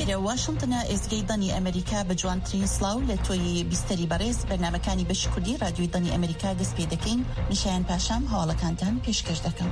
لێرە واشنگتنە ئێزگەی دەنی ئەمریکا بە جوانترین سلااو لە تۆی بیستەری بەڕێز بەرنامەکانی بەشی کوردی رادیۆی دەنی ئەمریکا دەست پێ دەکەین. میشایان پاشام هەواڵەکانتان پێشکەش دەکەم.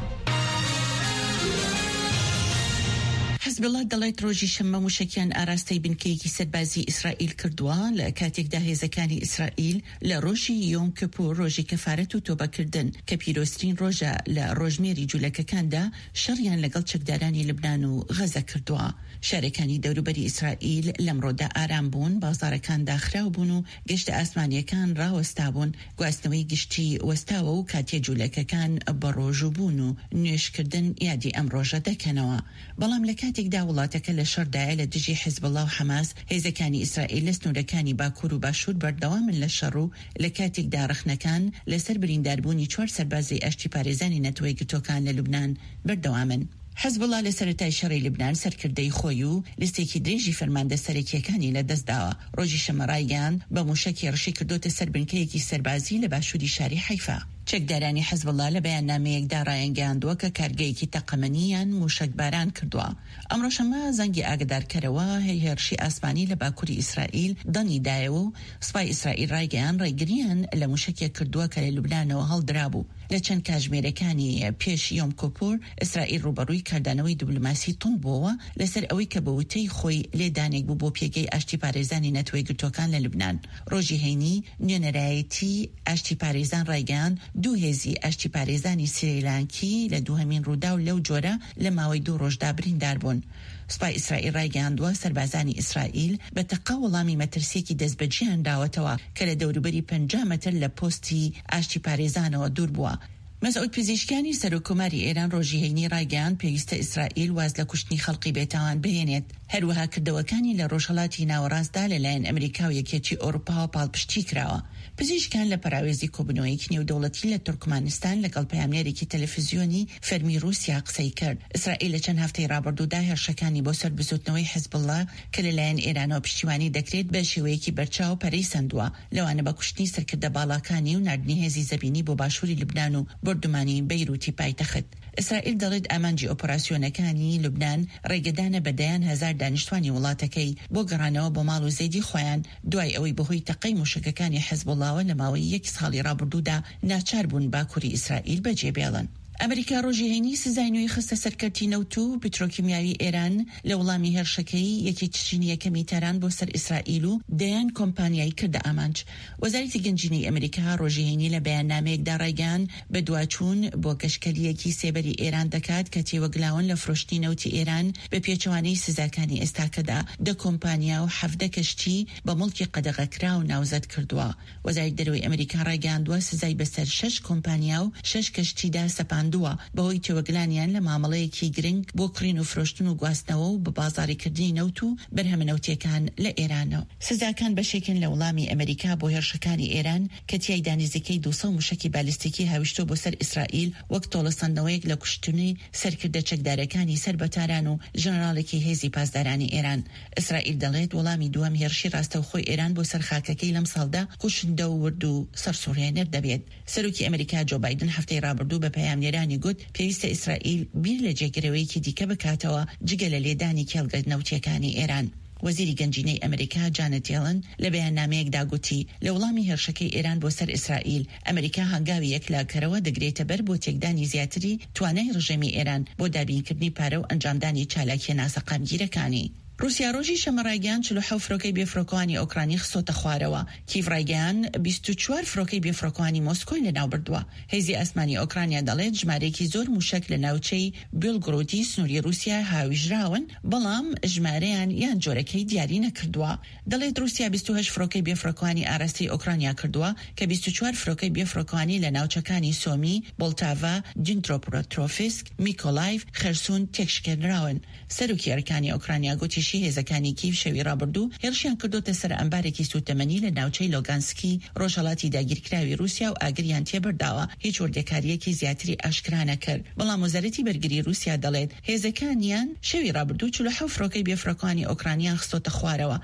حزب الله دەڵێت ڕۆژی شەممە موشکیان ئاراستەی بنکەیەکی سەربازی ئیسرائیل کردووە لە کاتێکدا هێزەکانی ئیسرائیل لە ڕۆژی یۆم کیپور ڕۆژی کەفارەت و تۆبەکردن کە پیرۆسترین ڕۆژە لە ڕۆژمێری جوولەکەکاندا شەڕیان لەگەڵ چەکدارانی لبنان و غەزە کردووە. شارەکانی دەوروبەری ئیسرائیل لەمڕۆدا ئارام بوون، بازارەکان داخراو بوون و گەشتە ئاسمانیەکان ڕاوەستا بوون. گواستنەوەی گشتی وەستاوە و کاتێ جوولەکەکان بەڕۆژوو بوون و نوێشکردن یادی ئەم ڕۆژە دەکەنەوە. بەڵام لە کاتێکدا وڵاتەکە لە شەردایە لە دژی حزب الله و حەماس، هێزەکانی ئیسرائیل لە سنوورەکانی باکوور و باشوور بەردەوامن لە شەڕ و لە کاتێکدا ڕخنەکان لەسەر برینداربوونی 4 سەربازی ئاشتی پارێزانی نەتەوەی گرتوەکان لە لوبنان بەردەوامن. حزب الله لە سەرەتای شەڕی لبنان سەرکردەی خۆی و لستێکی درێژی فەرماندە سەرەکیەکانی لەدەستداوە. ڕۆژی شەمەڕایگەیان بە موشکی ڕشی کردوتە سەر بنکەیەکی سەربازی لە باشووری شاری حیفا. چەکدارانی حزب الله لە بەیاننامەیەکدا ڕایەنگەاندووە کە کارگەیەکی تەقەمەنیان موشکباران کردووە. ئەمڕۆ شەمە زەنگی ئاگدارکەرەوە هێرشی ئاسمانی لە باکووری ئیسرائیل دەنی دایەوە و سوپای ئیسرائیل ڕایگەیان لە موشکێک کردووە کە لە لوبنانەوە هەڵدرابوو. لە چەند کاتژمێرەکانی پێش یۆم کۆپۆر ئیسرائیل ڕوبەڕووی کاردانەوەی دیبلۆماسی تونند بووە لەسەر ئەوەی کە بە وتەی خۆی لێدانێک بوو بۆ پێگەی ئاشتی پارێزانی نەتەوەی گرتوەکان لە لوبنان. ڕۆژی هەینی نوێنەرایەتی ئاشتی پارێزان ڕایگەیان 2 هێزی ئاشتی پارێزانی سریلانکی لە دووهەمین ڕوودا و لەو جۆرە لە ماوەی 2 ڕۆژدا بریندار بوون. سوپای ئیسرائیل ڕایگەاندووە سەربازانی ئیسرائیل بە تەقە وەڵامی مەترسیەکی دەستبەجیان داوەتەوە کە لە دەوروبەری 50 مەتر لە پۆستی ئاشتی پارێزانەوە دوور بووە. مەسعود پزیشکیانی سەرۆکۆماری ئێران ڕۆژی هەینی ڕایگەیان پێویستە ئیسرائیل واز لە کوشتنی خەڵقی بێتاوان بهێنێت. هەروەها کردەوەکانی لە ڕۆژهەڵاتی ناوەڕاستدا لەلایەن ئەمریکا و یەکێتی ئەوروپا و پاڵپشتی کراوە. پزیشکان لە پەراوێزی کۆبنەوەیەکی نێودەوڵەتی لە تورکمانستان لەگەڵ پەیامنێرێکی تەلەڤیزیۆنی فەرمی رووسیا قسەی کرد. ئیسرائیل لە چەند هەفتەی ڕابردوودا هێرشەکانی بۆ سەر بزوتنەوەی حزب الله کە لەلایەن ئێرانەوە پشتیوانی دەکرێت بە شێوەیەکی بەرچاو پەرەی سەندووە، لەوانە بە کوشتنی سەرکردە باڵاکانی و ناردنی هێزی زەبینی بۆ باشووری لوبنان و بردومانی بەیروتی پایتەخت. ئیسرائیل دەڵێت ئامانجی ئۆپەراسیۆنەکانی لوبنان ڕێگەدانە بەدەیان 1000 دانیشتوانی وڵاتەکەی بۆ گەڕانەوە بۆ ماڵ و زەیدی خۆیان دوای ئەوەی بەهۆی تەقەی موشکەکانی حزب الله لە ماوەی 1 ساڵی ڕابردوودا ناچار بوون باکووری ئیسرائیل بەجێبێڵن. ئەمریکا ڕۆژی هەینی سزای نوێی خستە سەرکەوتی نەوت و پیترۆکیمیاوی ئێران لە وەڵامی هێرشەکەی یەکی تشرینی یەکەمی تەران بۆ سەر ئیسرائیل و دەیان کۆمپانیایی کردە ئامانج. وەزارەتی گەنجینەی ئەمریکا ڕۆژی هەینی لە بەیاننامەیەکدا ڕایگەیان بە دواچوون بۆ کەشکەلیەکی سێبەری ئێران دەکات کە تێوەگلاون لە فرۆشتنی نەوتی ئێران بە پێچەوانەی سزاکانی ئێستاکەدا 10 کۆمپانیا و 17 کەشتی بە مڵکی قەدەغەکرا و ناوزەت کردووە. وەزارەتی دەرەوەی ئەمریکا ڕایگەیاندووە سزای بەسەر 6 کۆمپانیا و 6 کەشتیدا سەپاندووە بەهۆی تێوەگلانیان لە مامەڵەیەکی گرنگ بۆ کڕین و فرۆشتن و گواستنەوە و بە بازاڕیکردنی نەوت و بەرهەمە نەوتیەکان لە ئێرانەوە. سزاکان بەشێکن لە وەڵامی ئەمریکا بۆ هێرشەکانی ئێران کە تیایدا نزیکەی 200 موشکی بالیستیکی هاویشتۆ بۆ سەر ئیسرائیل وەک تۆڵەسەندنەوەیەک لە کوشتنی سەرکردە چەکدارەکانی سەربەتاران و ژنەراڵێکی هێزی پاسدارانی ئێران. ئیسرائیل دەڵێت وەڵامی دووەم هێرشی ڕاستەوخۆی ئێران بۆ سەر خاکەکەی لەم ساڵدا کوشندە و ورد و سەرسوڕهێنەر دەبێت. سەرۆکی ئەمریکا جۆ بایدن هەفتەی ڕابردوو بە پەیامنێرانی گوت پێویستە ئیسرائیل بیر لە جێگرەوەیەکی دیکە بکاتەوە جگە لە لێدانی کێڵگە نەوتیەکانی ئێران. وەزیری گەنجینەی ئەمریکا جانێت یێڵن لە بەیاننامەیەکدا گوتی لە وەڵامی هێرشەکەی ئێران بۆ سەر ئیسرائیل ئەمریکا هەنگاوی یەکلاکەرەوە دەگرێتە بەر بۆ تێکدانی زیاتری توانای ڕژێمی ئێران بۆ دابینکردنی پارە و ئەنجامدانی چالاکیە ناسەقامگیرەکانی. رووسیا ڕۆژی شەمە ڕایگەیان 47 فرۆکەی بێفرۆکەوانی ئۆکرانی خستۆتە خوارەوە. کیڤ ڕایگەیان 24 فرۆکەی بێفرۆکەوانی مۆسکۆی لەناو بردووە. هێزی ئاسمانی ئۆکرانیا دەڵێت ژمارەیەکی زۆر موشک لە ناوچەی بیلگرۆدی سنووری رووسیا هاویژراون، بەڵام ژمارەیان یان جۆرەکەی دیاری نەکردووە. دەڵێت رووسیا 28 فرۆکەی بێفرۆکەوانی ئاراستی ئۆکرانیا کردووە کە 24 فرۆکەی بێفرۆکەوانی لە ناوچەکانی سۆمی، بۆلتاڤا، دینترۆپۆترۆفسک، میکۆلایڤ، خەرسون تێکشکێنراون. سەرۆکی ئەرکانی ئۆکرانیا گوتی هێزەکانی کیڤ شەوی ڕابردوو هێرشیان کردوتە سەر ئەمبارێکی سوتەمەنی لە ناوچەی لۆگانسکی ڕۆژهەڵاتی داگیرکراوی رووسیا و ئاگریان تێبەرداوە. هیچ وردەکاریەکی زیاتری ئاشکرا نەکرد. بەڵام وەزارەتی بەرگری رووسیا دەڵێت هێزەکانیان شەوی ڕابردوو 47 فرۆکەی بێفرۆکەوانی ئۆکرانیان خستۆتە خوارەوە.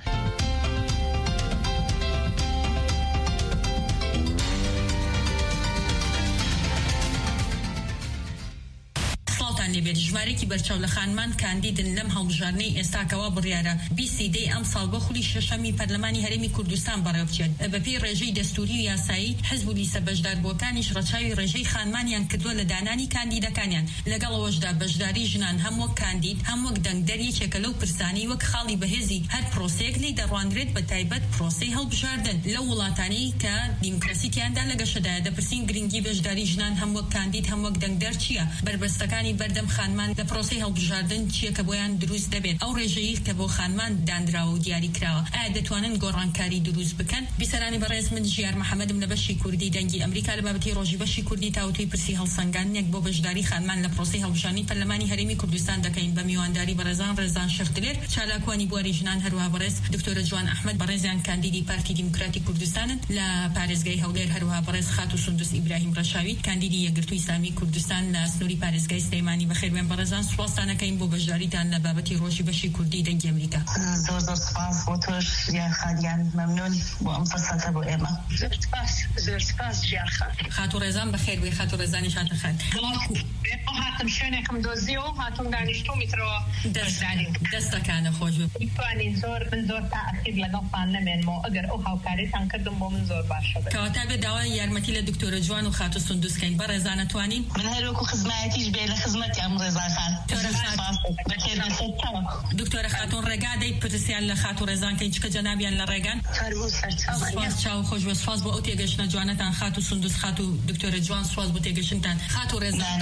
سڵامتان لێبێت. ژمارەیەکی بەرچاو لە خانمان کاندیدن لەم هەڵبژارنەی ئێستاکەوا بڕیارە 20 دەی ئەم ساڵ بە خولی شەشەمی پەرلەمانی هەرێمی کوردستان بەڕێوەبچێت. بەپێی ڕێژەی دەستوری و یاسایی حزب و لیستە بەشداربووەکانیش ڕەچاوی ڕێژەی خانمانیان کردووە لە دانانی کاندیدەکانیان. لەگەڵەوەشدا بەشداری ژنان هەم وەک کاندید هەم وەک دەنگدەریەکێکە لەو پرسانی وەک خاڵی بەهێزی هەر پرۆسەیەک لی دەڕوانرێت بە تایبەت پرۆسەی هەڵبژاردن لەو وڵاتانەی کە دیموکراسیتیاندا لە گەشەدایە. دەپرسین گرنگی بەشداری ژنان هەم وەک کاندید هەم وەک دەنگدەر چییە؟ بربەستەکانی بەردەم خانمان لە پرۆسەی هەڵبژاردن چییە کە بۆیان دروست دەبێت؟ ئەو ڕێژەیە کە بۆ خانمان دانراوە و دیاری کراوە ئایا دەتوانن گۆڕانکاری دروست بکەن؟ بیسەرانی بەڕێز من ژیار محەممەدم لە بەشی کوردی دەنگی ئەمریکا لە بابەتی ڕۆژی بەشی کوردی تاوتوی پرسی هەڵسەنگاندنێک بۆ بەشداری خانمان لە پرۆسەی هەڵبژاردنی پەرلەمانی هەرێمی کوردستان دەکەین بە میوانداری بەڕێزان ڕێزان شەختلێر چالاکوانی بواری ژنان هەروەها بەڕێز دکتۆرە جوان ئەحمەد بەڕێزیان کاندیدی پارتی دیموکراتی کوردستانن لە پارێزگای هەولێر هەروەها بەڕێز خاتو سندوس ئیبراهیم ڕەشاوی کاندیدی یەکگرتووی ئیسلامی کوردستان لە سنووری پارێزگای سلەیمانی. بەخێربێن بەڕێزان سوپاستانەکەین بۆ بەشداریتان لە بابەتی ڕۆژی بەشی کوردی دەنگی ئەمریکا. زۆر سپاس بۆ تۆش ژیان خالیان مەمنون بۆ ئەم فەرسەتە بۆ ئێمە. زۆر سپاس ژیان خان. خاتو ڕێزان بەخێربێ. خاتو ڕێزانی شاتە خان. هاتم شوێنێکم دۆزیەوە هاتم دانیشتوم میترەوە دەستەکانە خۆش میتوانین من زۆر تاخیر لەگەڵتان نەمێنمەوە ئەگەر ئەو هاوکاریتان کردم بۆ من زۆر باشە بێت. کەواتە بێ داوای یارمەتی لە دکتۆرە جوان و خاتو سندوسکەین. بەڕێزان نەتوانین من هەروەکو خزمایەتیش بێ لە خزمەتی ئەم ڕێزان خان. دکتۆرە خاتون ڕێگادەی پرسیان لە خاتو ڕێزانکەین چکە جەنابیان لە ڕێگان سپاس چاو خۆش بە سپاس بۆ ئەو تێگەشتنە جوانەتان خاتو سندوس خاتو دکتۆرە جوان سپاس بۆ تێگەشتنتان. خاتو ڕێزان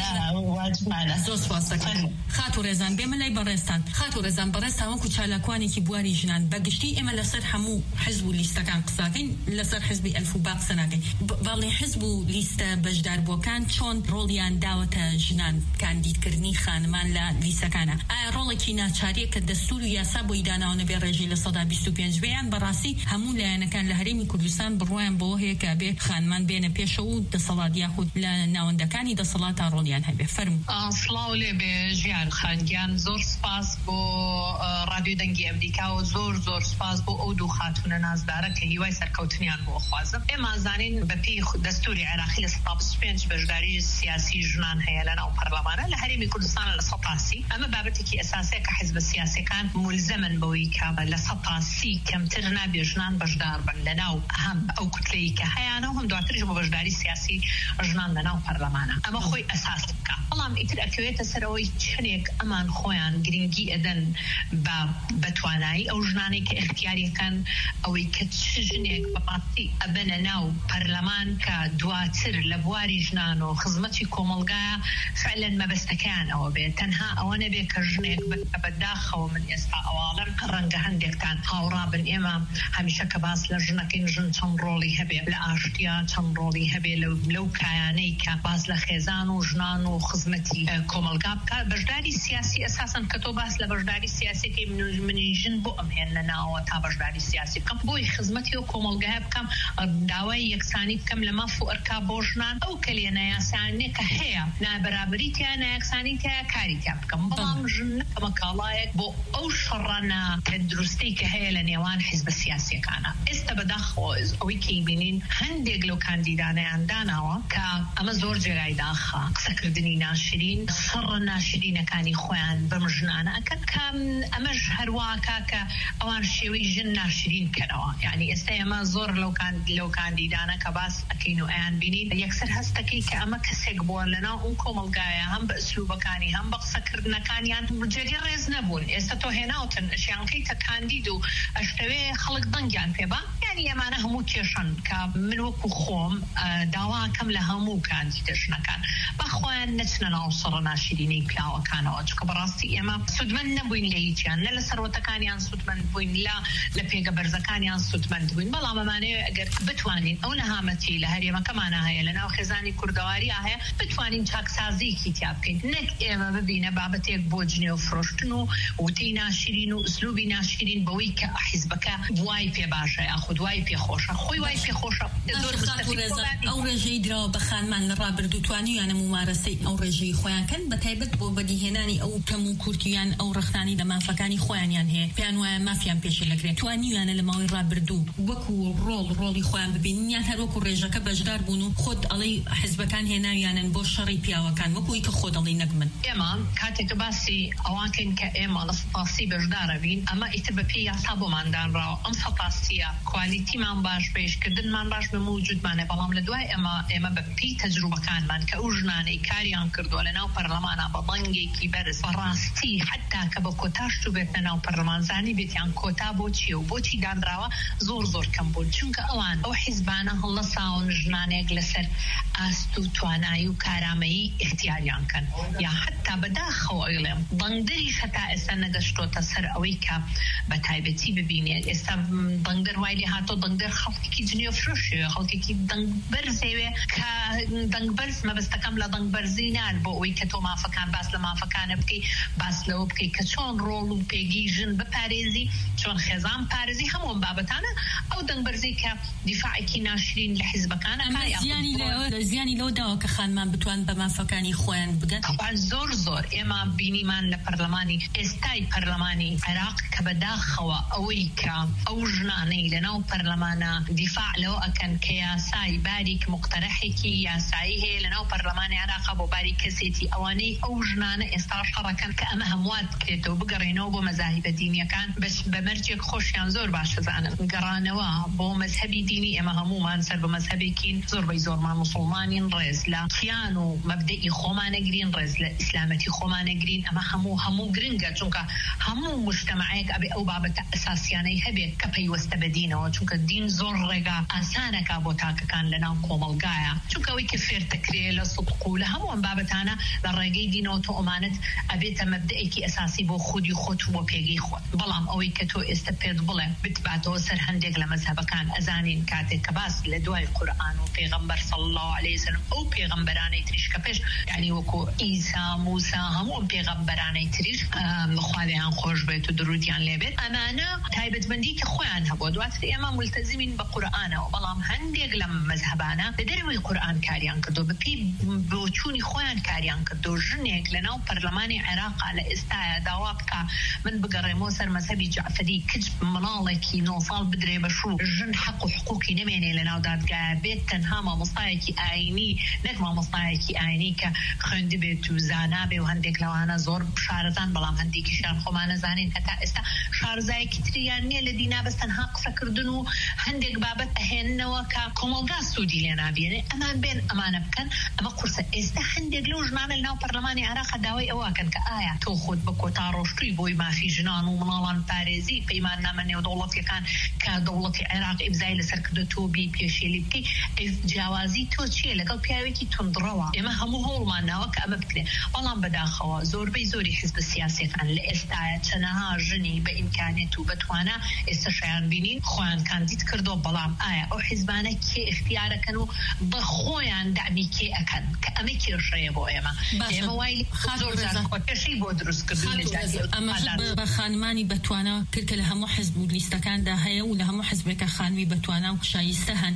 زۆر سپاس دەکەم. خاتو ڕێزان بێمە لای بەڕێستان. خاتو ڕێزان بەڕێستان وەکو چالاکوانێکی بواری ژنان بەگشتی ئێمە لەسەر هەموو حزب و لیستەکان قساکەین لەسەر حزبی ئەلفوبا قسە ناکەین. باڵێ حزب و لیستە بەشداربووەکان چۆن ڕۆڵیان داوەتە ژنان کاندیدکردنی خانمان لە لیستەکانە؟ ئایا ڕۆڵێکی ناچاریە کە دەستور و یاسا بۆی داناوە نەبێ ڕێژەی لە 125 بەیان بەڕاستی هەموو لایەنەکان لە هەرێمی کوردستان بڕوایان بۆ هەیە کە بێ خانمان بێنە پێشەوە و دەسەڵات یاخود لە ناوەندەکانی دەسەڵات تا ڕۆڵیان هەبێ. فەرموو. سڵاو لێ بێ ژیان خانگیان. زۆر سپاس بۆ ڕادیۆ دەنگی ئەمریکا و زۆر سپاس بۆ ئەو دوو خاتونە نازدارە کە هیوای سەرکەوتنیان بۆ خوازم. ئێمە زانین بەپێی دەستوری عێراقی لە 125 بەشداری سیاسی ژنان هەیە لە ناو پەرلەمانە لە هەرێمی کوردستان لە 100 ئەمە بابەتێکی ئەساسیە کە حیزب سیاسیەکان ملزمن بەوەی کە لە 100 کەمتر نابێ ژنان بەشدار بن لە ناو هەم ئەو کوتلەیە کە هەیەە و هەم دواتریش بۆ بەشداری سیاسی ژنان لە ناو پەرلەمانە. ئەمە خۆی ئەساس بکە. بەڵام ئیتر ئەکەوێتە سەرەوەی چنێک ئەمان خۆیان گرنگی ئەدەن بە توانایی ئەو ژنانێک کە اختیاریەکەن ئەوەی کە چ ژنێک بەڕاستی ئەبەنە ناو پەرلەمان کە دواتر لە بواری ژنان و خزمەتی کۆمەڵگایە فعلەن مەبەستەکەیان ئەوە بێت. تەنها ئەوە نەبێت کە ژنێک بەداخەوە من ئێستا ئەواڵم ڕەنگە هەندێکتان هاوڕابن ئێمە هەمیشە کە باس لە ژنەکەین ژن چەند ڕۆڵی هەبێ لە ئاشتیا چەند ڕۆڵی هەبێ لەو کایانەی کە باس لە خێزان و ژنان و خزمەتی کۆمەلگا بکە. بەشداری سیاسی ئەساساً کە تۆ باس لە بەشداری سیاسیەکەی منی ژن بۆ ئەمهێن لە ناوە تا بەشداری سیاسی بکەم بۆی خزمەتی و کۆمەلگای بکەم داوای یەکسانی بکەم لە ماف و ئەرکا بۆ ژنان ئەو کەلێنە یاسانێک کە هەیە نابەرابریتیان نایەکسانیتیان کاریتیان بکەم. بەڵام ژن نەکەمە کاڵایەک بۆ ئەو شەڕانە دروستی کە هەیە لە نێوان حیزب سیاسیەکانە. ئێستا بەداخەوە ئەوەی کە بینین هەندێک لەو کاندیدانەیان داناوە کە ئەمە زۆر جێگای داخە قسەکردنی ناشرین سەڕە ناشرینەکانی خۆیان بەم ژنانە ئەکەن کە ئەمەش هەروواکە کە ئەوان شێوەی ژن ناشرین کەنەوە. یعنی ئێستا ئێمە زۆر لەو کاندیدانە کە باس ئەکەین و ئەیان بینین یەکسەر هەستەکەی کە ئەمە کەسێک بووە لەناو ئەو کۆمەلگایە هەم بە ئەسلوبەکانی هەم بە قسەکردنەکانیان جێگەی ڕێز نەبوون. ئێستا تۆ هێناوتن شیانکەیتە کاندید و ئەشتەوێ خەڵک دەنگیان پێبا. یعنی ئەمانە هەموو کێشن کە من وەکو خۆم داواکەم لە هەموو کاندیدەژنەکان بەخۆیان نەچنە ناو سەڕە ناشرینەی پیاوەکانەوە چکە بەڕاستی ئێمە سودمەند نەبووین لە هیچیان لە سەرۆتەکانیان سودمەند بووین لە پێگە بەرزەکانیان سودمەند بووین. بەڵام ئەمانەیە ئەگەر بتوانین ئەو نەهامەتی لە هەرێمەکەمانە هەیە لە ناو خێزانی کوردەواری هەیە بتوانین چاکسازیکی تیا بکەین. نەک ئێمە ببینە بابەتێک بۆ جنێ و فرۆشتن و وتەی ناشرین و ئوسلوبی ناشرین بەوەی کە حیزبەکە وای پێ باشە یاخود دوای پێخۆشە خۆی وای پێخۆشە ئەو ڕێژەی درا بە خانمان لە ڕابردوو توانیانە ممارەسەی ئەو ڕێژەی خۆیانکەن بە تایبەت بۆ بەدیهێنانی ئەو کەم و کورتیان ئەو ڕەختانی لە مافەکانی خۆیانیان هەیە پێیان وایە مافیان پێشێ لەگرێت توانیانە لە ماوەی ڕابردوو وەکو ڕۆڵی خۆیان ببینن یان هەروەکو ڕێژەکە بەشدار بوون و خۆت ئەڵێ حیزبەکان هێناویانن بۆ شەڕی پیاوەکان وەکوی کە خۆ دەڵێ نەک من ئێمە کاتێک باسی ئەوانکەین کە ئێمە لە سەپاسی بەشدارە بین ئەمە ئیتر بە پێی یاسا بۆماندانراوە ئەم سەپاسیە کوالیتیمان باش پێشکردنمان باش بە موجودمانە بەڵام لە دوای ئێمە بە پێی تەجروبەکانمان کە ئەو ژنانەی کاریان کردووە لە ناو پەرلەمانە بە بەڵنگێکی بەرز بەڕاستی حتا کە بە کۆتاش تو بێت لە ناو پەرلەمانزانی بێتیان کۆتا بۆ چیە و بۆچی دانراوە زۆر کەم بوون چونکە ئەوان ئەو حیزبانە هەڵەساون ژنانێک لەسەر ئاست و توانایی و کارامەیی اختیاریان کەن یا حتا بەداخەوە ئەڵێم بەنگدەریش هەتا ئێستا نەگەشتۆتە سەر ئەوەی کە بە تایبەتی ببینێت ئێستا بەنگدەر وای لێ هاتۆ بەنگدەر خەڵکێکی جنێ فرۆشێ خەڵکێکی دەنگبەرزێوێ کە دەنگبەرز مەبەستەکەم لە دەنگبەرزی نان بۆ ئەوەی کە تۆ مافەکان باس لە مافەکانە بکەی باس لەوە بکەی کە چۆن ڕۆڵ و پێگی ژن بپارێزی چۆن خێزان پارێزی هەموو بابەتانە ئەو دەنگبەرزی کە دیفاعێکی ناشرین لە حیزبەکانە زیانی لەو داوە کە خانمان بتوان بە مافەکانی خۆیان بگەن زۆر ئێمە بینیمان لە پەرلەمانی ئێستای پەرلەمانی عێراق کە بەداخەوە ئەوەی کە ئەو ژنانەی لەناو پەرلەمانە دیفاع لەوە ئەکەن کە یاسای باریک مقتەرەحێکی یاسایی هەیە لەناو پەرلەمانی عێراق بۆ باری کەسێتی ئەوانەی ئەو ژنانە ئێستا شەڕەکەن کە ئەمە هەمووات بکرێتەوە بگەڕێنەوە بۆ مەزاهیبە دینیەکان بە مەرجێک خۆشیان زۆر باشەزانن گەڕانەوە بۆ مەزهەبی دینی ئێمە هەمومان سەر بە مەزهەبێکین زۆرمان مسلمانین ڕێز لە کیان و مەبدەئی خۆمانەگرین ڕێز لە ئیسلامەتی خۆمانەگرین ئەمە هەموو گرنگە چونکە هەموو مجتەمعێک ئەبێ ئەو بابەتە ئەساسیانەی هەبێت کە پەیوەستە بە دینەوە چونکە دین زۆر ڕێگا ئاسانەکە بۆ تاکەکان لەناو کۆمەڵگایە چونکە ئەوەی کە فێرتەکرێ لە سوبق و لە هەموو ئەم بابەتانە لە ڕێگەی دینەوە تۆ ئەمانەت ئەبێتە مەبدەئێکی ئەساسی بۆ خودی خۆت و بۆ پێگەی خۆت بەڵام ئەوەی کە تۆ ئێستا پێت بڵێ بتباتەوە سەر هەندێک لە مەزهەبەکان ئەزانین کاتێک کە باس لە دوای قورئان و پێغەمبەر صلی الله علیه وسلم ئەو پێغەمبەرانەی تریش کە پێش یعنی وەکو ئیسا موسا هەموو پێغەمبەرانەی تریش خوالیان خۆش بێت و درودیان لێبێت ئەمانە تایبەتمەندی خۆیان هەبوو دواتر ئێمە ملتزمین بە قورئانەوە بەڵام هەندێک لە مەزهەبانە لە دەرەوەی قورئان کاریان کردو بەپێی بۆچوونی خۆیان کاریان کردو ژنێک لەناو پەرلەمانی عێراق لە ئێستاە داوا بکە من بگەڕێمەوە سەر مەزهەبی جعفەری کچ مناڵێکی 9 ساڵ بدرێ بەشوو ژن حەق و حقوقی نەمێنێ لەناو دادگایە بێت تەنها مامۆستایەکی ئاینی نەک مامۆستایەکی ئاینی کە خوێندی بێت و زانا بێ و هەندێک لەوانە زۆر شارەزان بەڵام هەندێکیشیان خۆمانە زانین هەتا ئێستا شارزایەکی تریان نییە لە دینا بەس تەنها قسەکردن و هەندێک بابەت ئەهێننەوە کە کۆمەڵگا سوودی لێ نابێنێ ئەمان بێن ئەمانە بکەن ئەمە قورسە ئێستا هەندێک لەو ژنانە لەناو پەرلەمانی عێراق داوای ئەوەکەن کە ئایا تۆ خۆت بە کۆتا ڕۆشتووی بۆی مافی ژنان و مناڵان پارێزی پەیمان نامە نێودەوڵەتیەکان کە دەوڵەتی عێراق ئیمزای لەسەر کردو تۆ بی پێشێلی بکەی جیاوازی تۆ چییە لەگەڵ پیاوێکی تندڕەوە ئێمە هەموو هەوڵمان ناوە کە ئەمە بکرێن بەڵام بەداخەوە زۆربەی زۆری حیزب سیاسیەکان لە ئێستاە چەنەها ژنی بە ئیمکانێت و بەتوانە ئێستا شایان بینین خۆیان کاندید کردو بەڵام ئایا ئەو حیزبانە کێ اختیارەکەن و بە خۆیان دامی کێ ئەکەن کە ئەمە کێشەیە بۆ ئێمە ئێمە وای زۆرپێشی بۆ دروستکردن ئەمە بە خانمانی بەتوانە کردکە لە هەموو حیزب و لیستەکاندا هەیە و لە هەموو حیزبێکە خانوی بەتوانە و شایستە هەن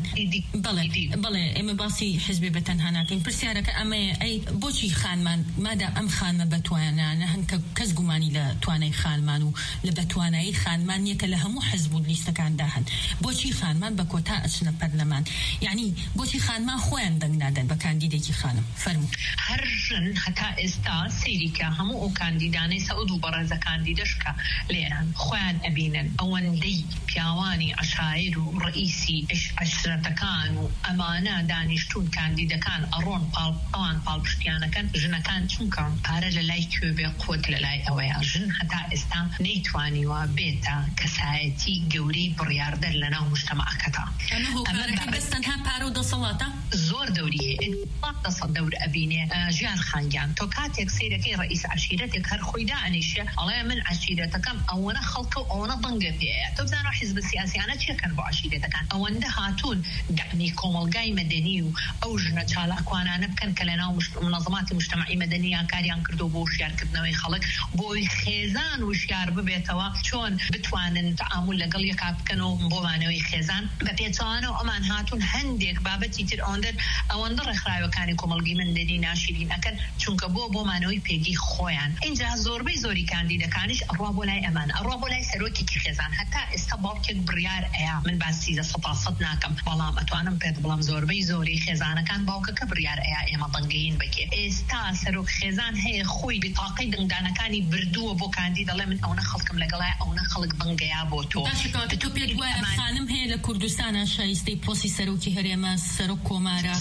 بەڵێ ئێمە باسی حیزبێ بەتەنها ناکەین پرسیارەکە ئەمەیە ئەی بۆچی خانمان مادا ئەم خانمە بەتوانانە هەنکە کەس گومانی لە توانای خانمان و لە بەتوانایی خانمان یەکە لە هەموو حیزب و لیستەکاندا هەن بۆچی خانمان بە کۆتا ئەچنە پەرلەمان یعنی بۆچی خانمان خۆیان دەنگ نادەن بە کاندیدێکی خانم فەرموو هەر ژن هەتا ئێستا سەیریکە هەموو ئەو کاندیدانەی سەعود و بەڕێزە کاندیدەشکە لێران خۆیان ئەبینن ئەوەندەی پیاوانی عەشایر و ڕئیسی عەشرەتەکان و ئەمانە دانیشتوون کاندیدەکان ئەڕۆن ئەوان پاڵپشتیانەکەن ژنەکان چونکە پارە لە لای کوێبێ قوت لە لای ئەوەیە ژن هەتا ئێستا نەیتوانیوە بێتە کەسایەتی گەورەی بڕیاردەر لەناو مجتەمەعەکەتا ئەمە بەستەنها پارە و دەسەڵاتە زۆر دەوریە دەسەڵ دەور ئەبینێ ژیان خانگیان تۆ کاتێک سیرەکەی ڕئیس عەشیرەتێک هەر خۆی دانیشێ ئەڵێ من عەشیرەتەکەم ئەوەنە خەڵکە و ئەوەنە دەنگە پێەیە تۆ بزانە حیزب سیاسیانە چێکن بۆ عشیرەتەکان ئەوەندە هاتوون دەعنی کۆمەلگای مەدەنی و ئەو ژنە چالاکوانانە بکەن کە لەناو منەظەماتی مجتمعی مەدەنیان کاریان کردو بۆ وشیارکردنەوەی خەڵک بۆی خێزان وشیار ببێتەوە چۆن بتوانن تعامل لەگەڵ یەکا بکەنەوە بۆمانەوەی خێزان بە پێچەوانەوە ئەمان هاتوون هەندێک بابەتی تر ئەوەندە ڕێکخراوەکانی کۆمەلگی مەدەنی ناشرین ئەکەن چونکە بۆمانەوەی پێگی خۆیان اینجا زۆری کاندیدەکانیش ئەڕوا بۆ لای ئەمان ئەڕوا بۆ لای سەرۆکێکی خێزان هەتا ئێستا باوکێک بڕیار ئەیە من باسی 100% ناکەم بەڵام ئەتوانم پێت بڵام زۆری خێزانەکان باوکەکە بڕیار ئەیە ئێمە دەنگەین بکێ ئێستا سەرۆک خێزان هەیە خۆی بتاقەی دەنگدانەکانی بردووە بۆ کاندی دەڵێ من ئەوە خەڵکم لەگەڵای ئەوە خەڵک بەنگەیا بۆ تۆ تۆ پێت وایە خانم هەیە لە کوردستانە شایستەی پۆستی سەرۆکی هەرێمە سەرۆک کۆمارە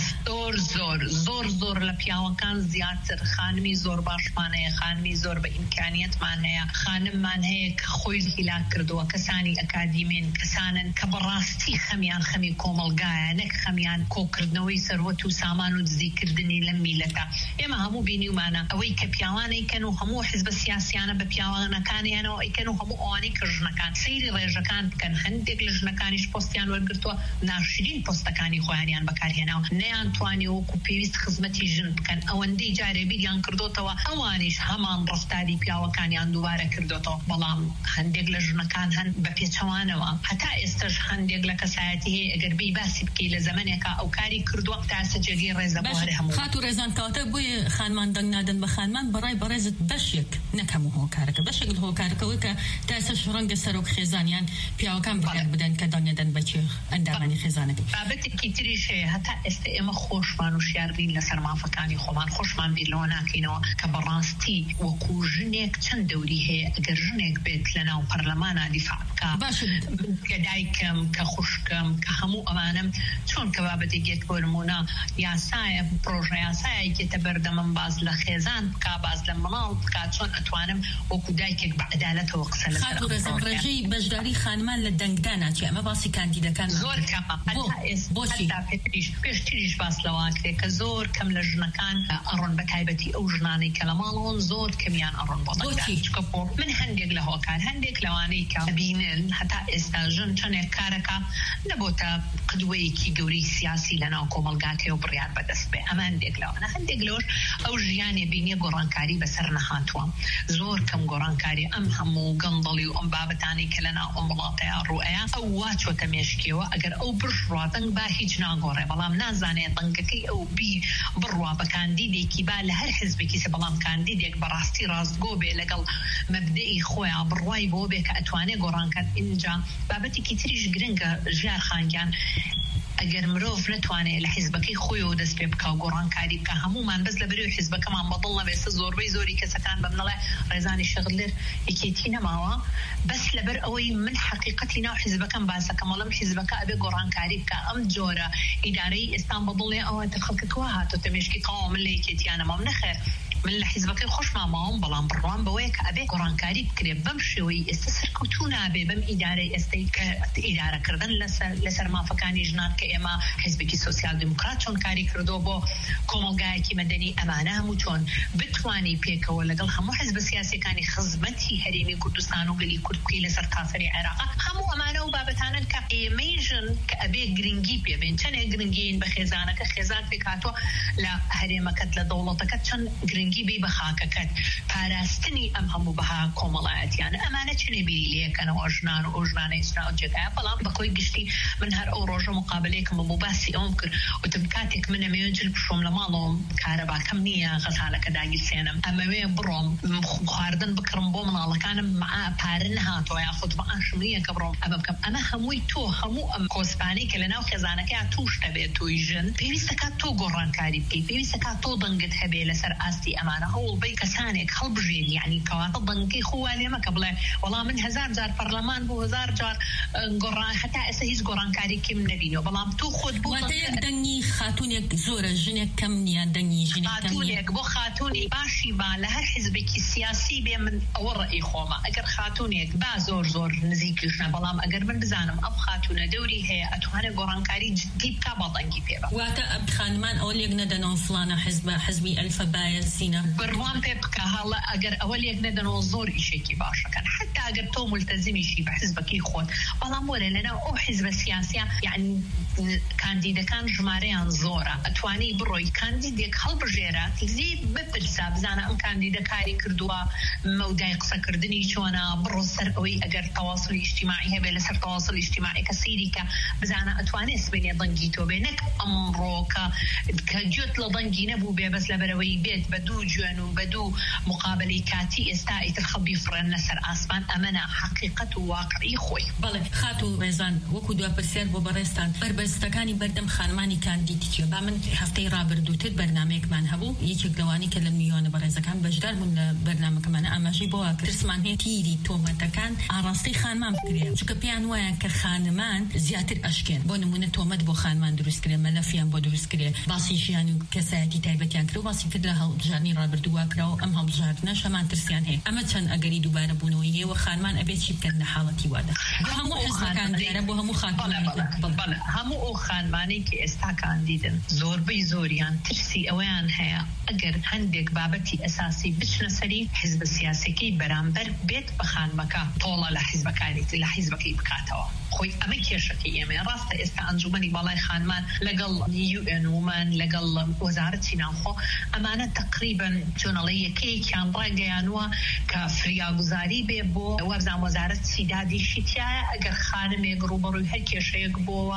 زۆر لە پیاوەکان زیاتر خانمی زۆر باشمان هەیە خانمی زۆر بە ئیمکانیەتمان هەیە خانممان هەیە کە خۆی هیلا کردووە کەسانی ئەکادیمین کەسانن کە بەڕاستی خەمیان خەمی کۆمەلگایە نەک خەمیان کۆکردنەوەی سەروەت و سامان و دزیکردنی لەم میلەتە ئێمە هەموو بینیومانە ئەوەی کە پیاوانەی کەن و هەموو حیزبە سیاسیانە بە پیاوانەکانیانەوە ئەیکەن و هەموو ئەوانەی کە ژنەکان سەیری ڕێژەکان بکەن هەندێک لە ژنەکانیش پۆستیان وەرگرتووە ناشرین پۆستەکانی خۆیانیان بەکارهێناوە نەیان توانی وەکو پێویست خزمەتی ژن بکەن ئەوەندەی جارێ بیریان کردوتەوە ئەوانیش هەمان ڕفتاری پیاوەکانیان دووبارە کردوتەوە بەڵام هەندێک لە ژنەکان هەن بە پێچەوانەوە هەتا ئێستش هەندێک لە کەسایەتی هەیە ئەگەر بی باسی بکەی لە زەمانێکە ئەو کاری کردووە تاسە جێگەی ڕێزە بۆ هەر هەموو خات و ڕێزان کەواتە بۆیە خانمان دەنگ نادەن بە خانمان بەڕای بەڕێزت بەشێک نەکەم و هۆکارەکە بەشێک لە هۆکارەکەوەی کە تاسەش ڕەنگە سەرۆک خێزانیان پیاوەکان بڕیار بدەن کە دەنگەدەن بەچێ ئەندامانی خێزانەکە بابەتێکی تریش هەیە هەتا ئێستا ئێمە خۆشمان و شیاردین لەسەر مافەکانی خۆمان خۆشمان بیر لەوە ناکەینەوە کە بەڕاستی وەکو ژنێک چەند دەوری هەیە ئەگەر ژنێک بێت لەناو پەرلەمانە دیفاع بکە کە دایکم کە خوشکم کە هەموو ئەمانم چۆن کە بابەتێکێک بۆ نمونە یاسایە پرۆژە یاسایەکێتە بەردەمم باز لە خێزان بکە باز لە مەڵاو بکە چۆن ئەتوانم وەکو دایکێک بە عەدالەتەوە قسە لەسەر ڕێژەی بەشداری خانمان لە دەنگدا ناچێ ئەمە باسی کاندیدەکان زۆر کەمە پێشتریش باس لەواکرێ کە زۆر کەم لە ژنەکان ئەڕۆن بە تایبەتی ئەو ژنانەی کە لە ماڵەوەن زۆر کەمیان ئەڕۆن بۆ من هەندێک لە هۆکار هەندێک لەوانەی کە بینن هەتا ئێستا ژن چەندێک کارەکە نەبۆتە قدوەیەکی گەورەی سیاسی لەناو کۆمەلگاکەی و بڕیار بەدەست بێ ئەمە هەندێک لەوانە هەندێک لەوەش ئەو ژیانێ بینیە گۆڕانکاری بەسەر نەهاتووە زۆر کەم گۆڕانکاری ئەم هەموو گەندەڵی و ئەم بابەتانی کە لەناو ئەم وڵاتەیە ڕوئەیە ئەو واچۆتە مێشکیەوە ئەگەر ئەو بڕوا دەنگ با هیچ ناگۆڕێ بەڵام نازانێت دەنگەکەی ئەو بڕوا بە کاندیدێکی با لە هەر حزبێکی سە بەڵام کاندیدێک بەڕاستی ڕاستگۆ بێ لەگەڵ مەبدەئی خۆیان بڕوای بۆ بێ کە ئەتوانێت گۆڕانکات اینجا بابەتێکی تریش گرنگە ژیار خانگیان ئەگەر مرۆڤ نتوانێت لە حیزبەکەی خۆیەوە دەست پێ بکە و گۆڕانکاری بکە هەمومان بەس لە بەرەوەی حیزبەکەمان بەدڵ نەبێسە زۆری کەسەکان بەمنەڵێ ڕێزانی شەغلر یەکێتی نەماوە بەس لەبەر ئەوەی من حقیقەتی ناو حیزبەکەم باسەکەم وەڵام حیزبەکە ئەبێ گۆڕانکاری بکە ئەم جۆرە ئیدارەی ئێستان بەدڵێ ئەوە خەڵکەکەوە هاتۆتە مێشکی قاوە من لە یەکێتیانەمام نەخێر من لە حیزبەکەی خۆشمان ماوەم بەڵام بڕوان بەوەیە کە ئەبێ گۆڕانکاری بکرێ بەم شێوەی ئێستا سەرکەوتوو نابێ بەم ئیدارەی ئێستای کە ئیدارەکردن لەسەر مافەکانی ژنان کە ئێمە حیزبێکی سۆسیال دموکرات چۆن کاری کردو بۆ کۆمەلگایەکی مەدەنی ئەمانە هەموو چۆن بتوانی پێکەوە لەگەڵ هەموو حیزبە سیاسیەکانی خزمەتی هەرێمی کوردستان و گەلی کورد بکەی لەسەر تاسەری عێراق هەموو ئەمانە و بابەتانن کە ئێمەی ژن کە ئەبێ گرنگی پێبێن چەندێک گرنگین بە خێزانەکە خێزان پێک هاتووە لە هەرێمەکەت لە دەوڵەتەکەت چەند گرنگی بی بە خاکەکەت پاراستنی ئەم هەموو بەها کۆمەڵایەتیانە ئەمانە چنێ بیری لێکەنەوە ژنان و ئەو ژنانەی سراو جێگایە بەڵام بەکۆی گشتی من هەر ئەو ڕۆژە مقابلەیەکم بۆ باسی ئەوم کرد وتم کاتێک من ئەمەوێ جل بشۆم لە ماڵەوەم کارەباکەم نییە غەزالەکە داگیرسێنم ئەمەوێ بڕۆم خواردن بکڕم بۆ مناڵەکانم پارە نەهاتەوە یاخود بەعاشم نییە کە بڕۆم ئەمە بکەم ئەمە هەمووی تۆ هەموو ئەم کۆسپانەی کە لەناو خێزانەکەی تووشتە بێت تۆی ژن پێویستە کات تۆ گۆڕانکاری بکەی پێویستە کات تۆ دەنگت هەبێ لەسەر ئاستی ئەمانە هەوڵ بەی کەسانێک هەڵبژێن یعنی کەواتە دەنگەکەی خۆوانێمە کە بڵێ وەڵام من 1000 جار پەرلەمان بۆ 1000 جار گۆڕان هەتا ئێستا هیچ گۆڕانکاریکی من نەبینەوە بەڵام تۆ خۆت بۆ دەنگی خاتونێک زۆرە ژنێک کەم نییە دەنگی ژنێک خاتونێک بۆ خاتونی باشی با لە هەر حیزبێکی سیاسی بێ من ئەوە ڕێی خۆمە ئەگەر خاتونێک با زۆر نزیکیشنە بەڵام ئەگەر من بزانم ئەم خاتونە دەوری هەیە ئەتوانێت گۆڕانکاری جدی بکە بە دەنگی پێ بە واتە خانمان ئەوە لێک نەدەنەوە فڵانە حیزبی ئەلفە بایە سینە بڕوان پێ بکە هەڵە ئەگەر ئەوە لێک نەدەنەوە زۆر ئیشێکی باشەکەن حتا ئەگەر تۆ ملتەزمیشی بە حیزبەکەی خۆت بەڵام وەرە لەناو ئەو حیزبە سیاسیە یعنی کاندیدەکان ژمارەیان زۆرە ئەتوانی بڕۆی کاندیدێک هەڵبژێرە زی بپرسا بزانە ئەم کاندیدە کاری کردووە مەودای قسەکردنی چۆنە بڕۆ سەر ئەوەی ئەگەر تەواصل اجتماعی هەبێ لەسەر تەواصل اجتماعی کە سیریکە بزانە ئەتوانێت سبێنێ دەنگی تۆ بێ نەک ئەمڕۆکە کە گوێت لە دەنگی نەبوو بێ بەس لەبەرەوەی بێت بە دوو گوێن و بە دوو مقابلەی کاتی ئێستا ئیتر خەڵبی فڕێن لەسەر ئاسمان ئەمەنە حقیقەت و واقعی خۆی بەڵێ خات و ڕێزان وەکو دو پرسیار بۆ بەڕێستان بربەستەکانی بەردەم خانمانی کاندیدی با من هەفتەی ڕابردووتر بەرنامەیەکمان هەبوو یەکێک لەوانی کە لە میلیۆنە بەڕێزەکان بەشدار بوون لە بەرنامەکەمانە ئاماژەی بۆ کرسمان هەیە تیری تۆمەتەکان ئاڕاستەی خانمان بکرێ چونکە پێیان وایە کە خانمان زیاتر ئەشکێن بۆ نمونە تۆمەت بۆ خانمان دروستکرێ مەلەفیان بۆ دروستکرێ باسی ژیان و کەسایەتی تایبەتیان کرد و باسی کرد لە هەڵبژارنی ڕابردووە کراوە ئەم هەڵبژاردنە شەمان ترسیان هەیە ئەمە چەند ئەگەری دووبارە بوونەوەی هەیە و خانمان ئەبێت چی بکەن لە حاڵەتی وادا بۆ هەموو حیزبەکان دیارە بۆ هەموو خانمان هەموو ئەو خانمانەی کە ئێستا کاندیدن زۆربەی زۆریان ترسی ئەوەیان هەیە ئەگەر هەندێک بابەتی ئەساسی بچنە سەری حیزب سیاسیەکەی بەرامبەر بێت بە خانمەکە تۆڵە لە حیزبەکانیتی لە حیزبەکەی بکاتەوە خۆی ئەمە کێشەکەی ئێمە ڕاستە ئێستا ئەنجومەنی باڵای خانمان لەگەڵ UN ومان لەگەڵ وەزارەتی ناوخۆ ئەمانە تقریباً چۆنەڵی یەکەیەکیان ڕاگەیانوە کە فریاگوزاری بێ بۆ وەرزان وەزارەتی دادیشتیایە ئەگەر خانمێک ڕوبەڕووی هەر کێشەیەک بۆوە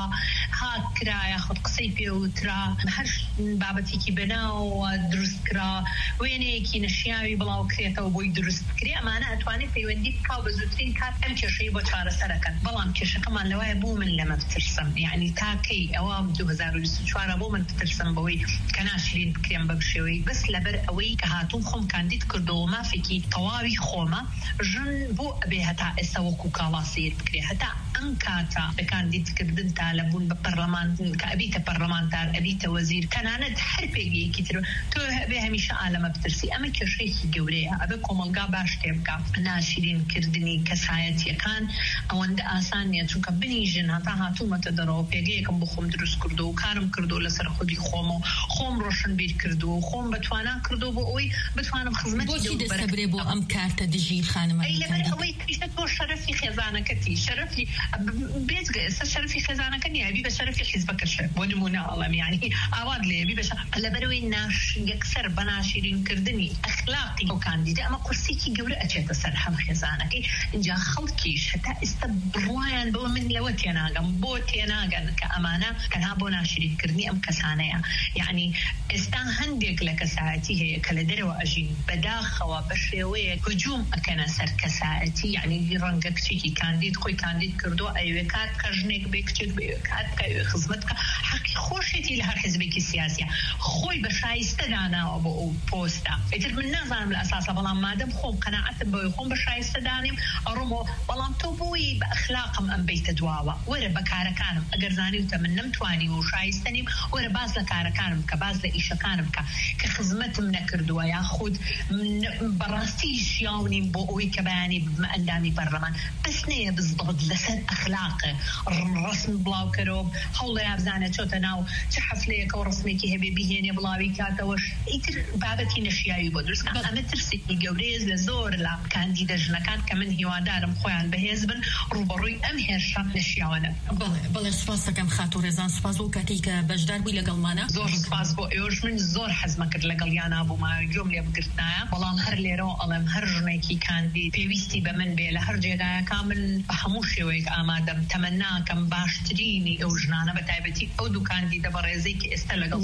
هاکرایە خۆت قسەی پێوترا هەر بابەتێکی بەناوە دروستکرا وێنەیەکی نەشیاوی بڵاو کرێتەوە بۆی دروستکرێ ئەمانە ئەتوانێت پەیوەندی بکاو بە زووترین کات ئەم کێشەی بۆ چارەسەرەکەن بەڵام کێشەکەمان لەوایە بوو من لەمە بترسم یعنی تاکەی ئەوە 2024 بۆ من بترسم بەوەی کە ناشرین بکرێم بە بشێوەی بەس لەبەر ئەوەی کە هاتووم خۆم کاندید کردەوە مافێکی تەواوی خۆمە ژن بۆ ئەبێ هەتا ئێستا وەکو کاڵاسیر بکرێ هەتا ئەم کاتە لە کاندیدکردن تا لەبوون بە پەرلەمان کە ئەبیتە پەرلەمانتار ئەبیتە وەزیر تەنانەت هەر پێگەیەکی تر تۆ هەبێ هەمیشە ئالەمە بترسی ئەمە کێشەیەکی گەورەیە ئەبێ کۆمەلگا باش تێ بکات ناشرینکردنی کەسایەتیەکان ئەوەندە ئاسان نییە چونکە بنیژن هەتا هاتوومەتە دەرەوە پێگەیەکم بۆ خۆم دروست کردو و کارم کردو لەسەر خودی خۆم و خۆم ڕۆشنبیر کردو و خۆم بەتوانان کردو بۆ ئەوەی بتوانم خزمەتی بۆچی دەستەبرێ بۆ ئەم کارتە دژی خانمانی لەبەر ئەوەی کریشتە تۆ شەرەفی خێزانەکەتی شەرەفی بێجگە ئێستا شەرەفی خێزانەکە نییە بی بە شەرەفی حیزبەکەشە بۆ نمونە ئەڵەم یعنی ئاواد لێ بی بەش لەبەرەوەی یەکسەر بە ناشرینکردنی ئەخلاقی ئەو کاندیدە ئەمە قورسێکی گەورە ئەچێتە سەر هەم خێزانەکەی اینجا خەڵکیش هەتا ئێستا بڕوایان بەوە من لەوە تێناگەم بۆ تێناگەن کە ئەمانە تەنها بۆ ناشرینکردنی ئەم کەسانەیە یعنی ئێستا هەندێک لە کەسایەتی هەیە کە لە دەرەوە ئەژین بەداخەوە بە شێوەیە هجوم ئەکەنە سەر کەسایەتی یعنی ڕەنگە کچێکی کاندید خۆی کاندید کردو ئەوێ کات کە ژنێک بێ کچێک بێ کات کە خزمەت کە حەقی خۆشێتی لە هەر حیزبێکی سیاسیە خۆی بە شایستە داناوە بۆ ئەو پۆستە ئیتر من نازانم لە ئەساسە بەڵام مادەم خۆم قەناعەتم بەوەی خۆم بە شایستە دانیم ئەڕۆمەوە بەڵام تۆ بۆی بە ئەخلاقم ئەم بیتە دواوە وەرە بە کارەکانم ئەگەر زانیوتە من نەمتوانی و شایستە نیم وەرە باز لە کارەکانم کە باز لە ئیشەکانم کە خزمەتم نەکردووە یاخود بەڕاستی ژیاونیم بۆ ئەوەی کە بەیانی بمە ئەندامی پەرلەمان بەس نەیە بزبط لەسەر ئەخلاقە ڕسم بڵاوکەرەوە هەوڵە یابزانە چۆتە ناو چه حەفلەیەکە و ڕسمێکی هەبێ بهێنێ بڵاوی کاتەوەش ئیتر بابەتی نەشیاوی بۆ دروست ئەمە ترسێکی گەورەیە لە زۆر لە کاندیدە ژنەکان کە من هیوادارم خۆیان بەهێز بن ڕوبەڕووی ئەم هێرشە نەشیاوانە بەڵێ سوپاس دەکەم خاتو ڕێزان سوپاس بۆ کاتێک کە بەشدار بووی لەگەڵمانە زۆر سوپاس بۆ ئێوەش من زۆر حەزمە کرد لەگەڵ یانا بوومە گوێم لێ بگرتنایە بەڵام هەر لێرەوە ئەڵێم هەر ژنێکی کاندید پێویستی بە من بێ لە هەر جێگایەکە من بە هەموو شێوەیەک ئامادەم تەمەناکەم باشترینی ئەو ژنانە بە تایبەتی ئەو دوو کاندیدە بە ڕێزەی کە ئێستا لەگەڵ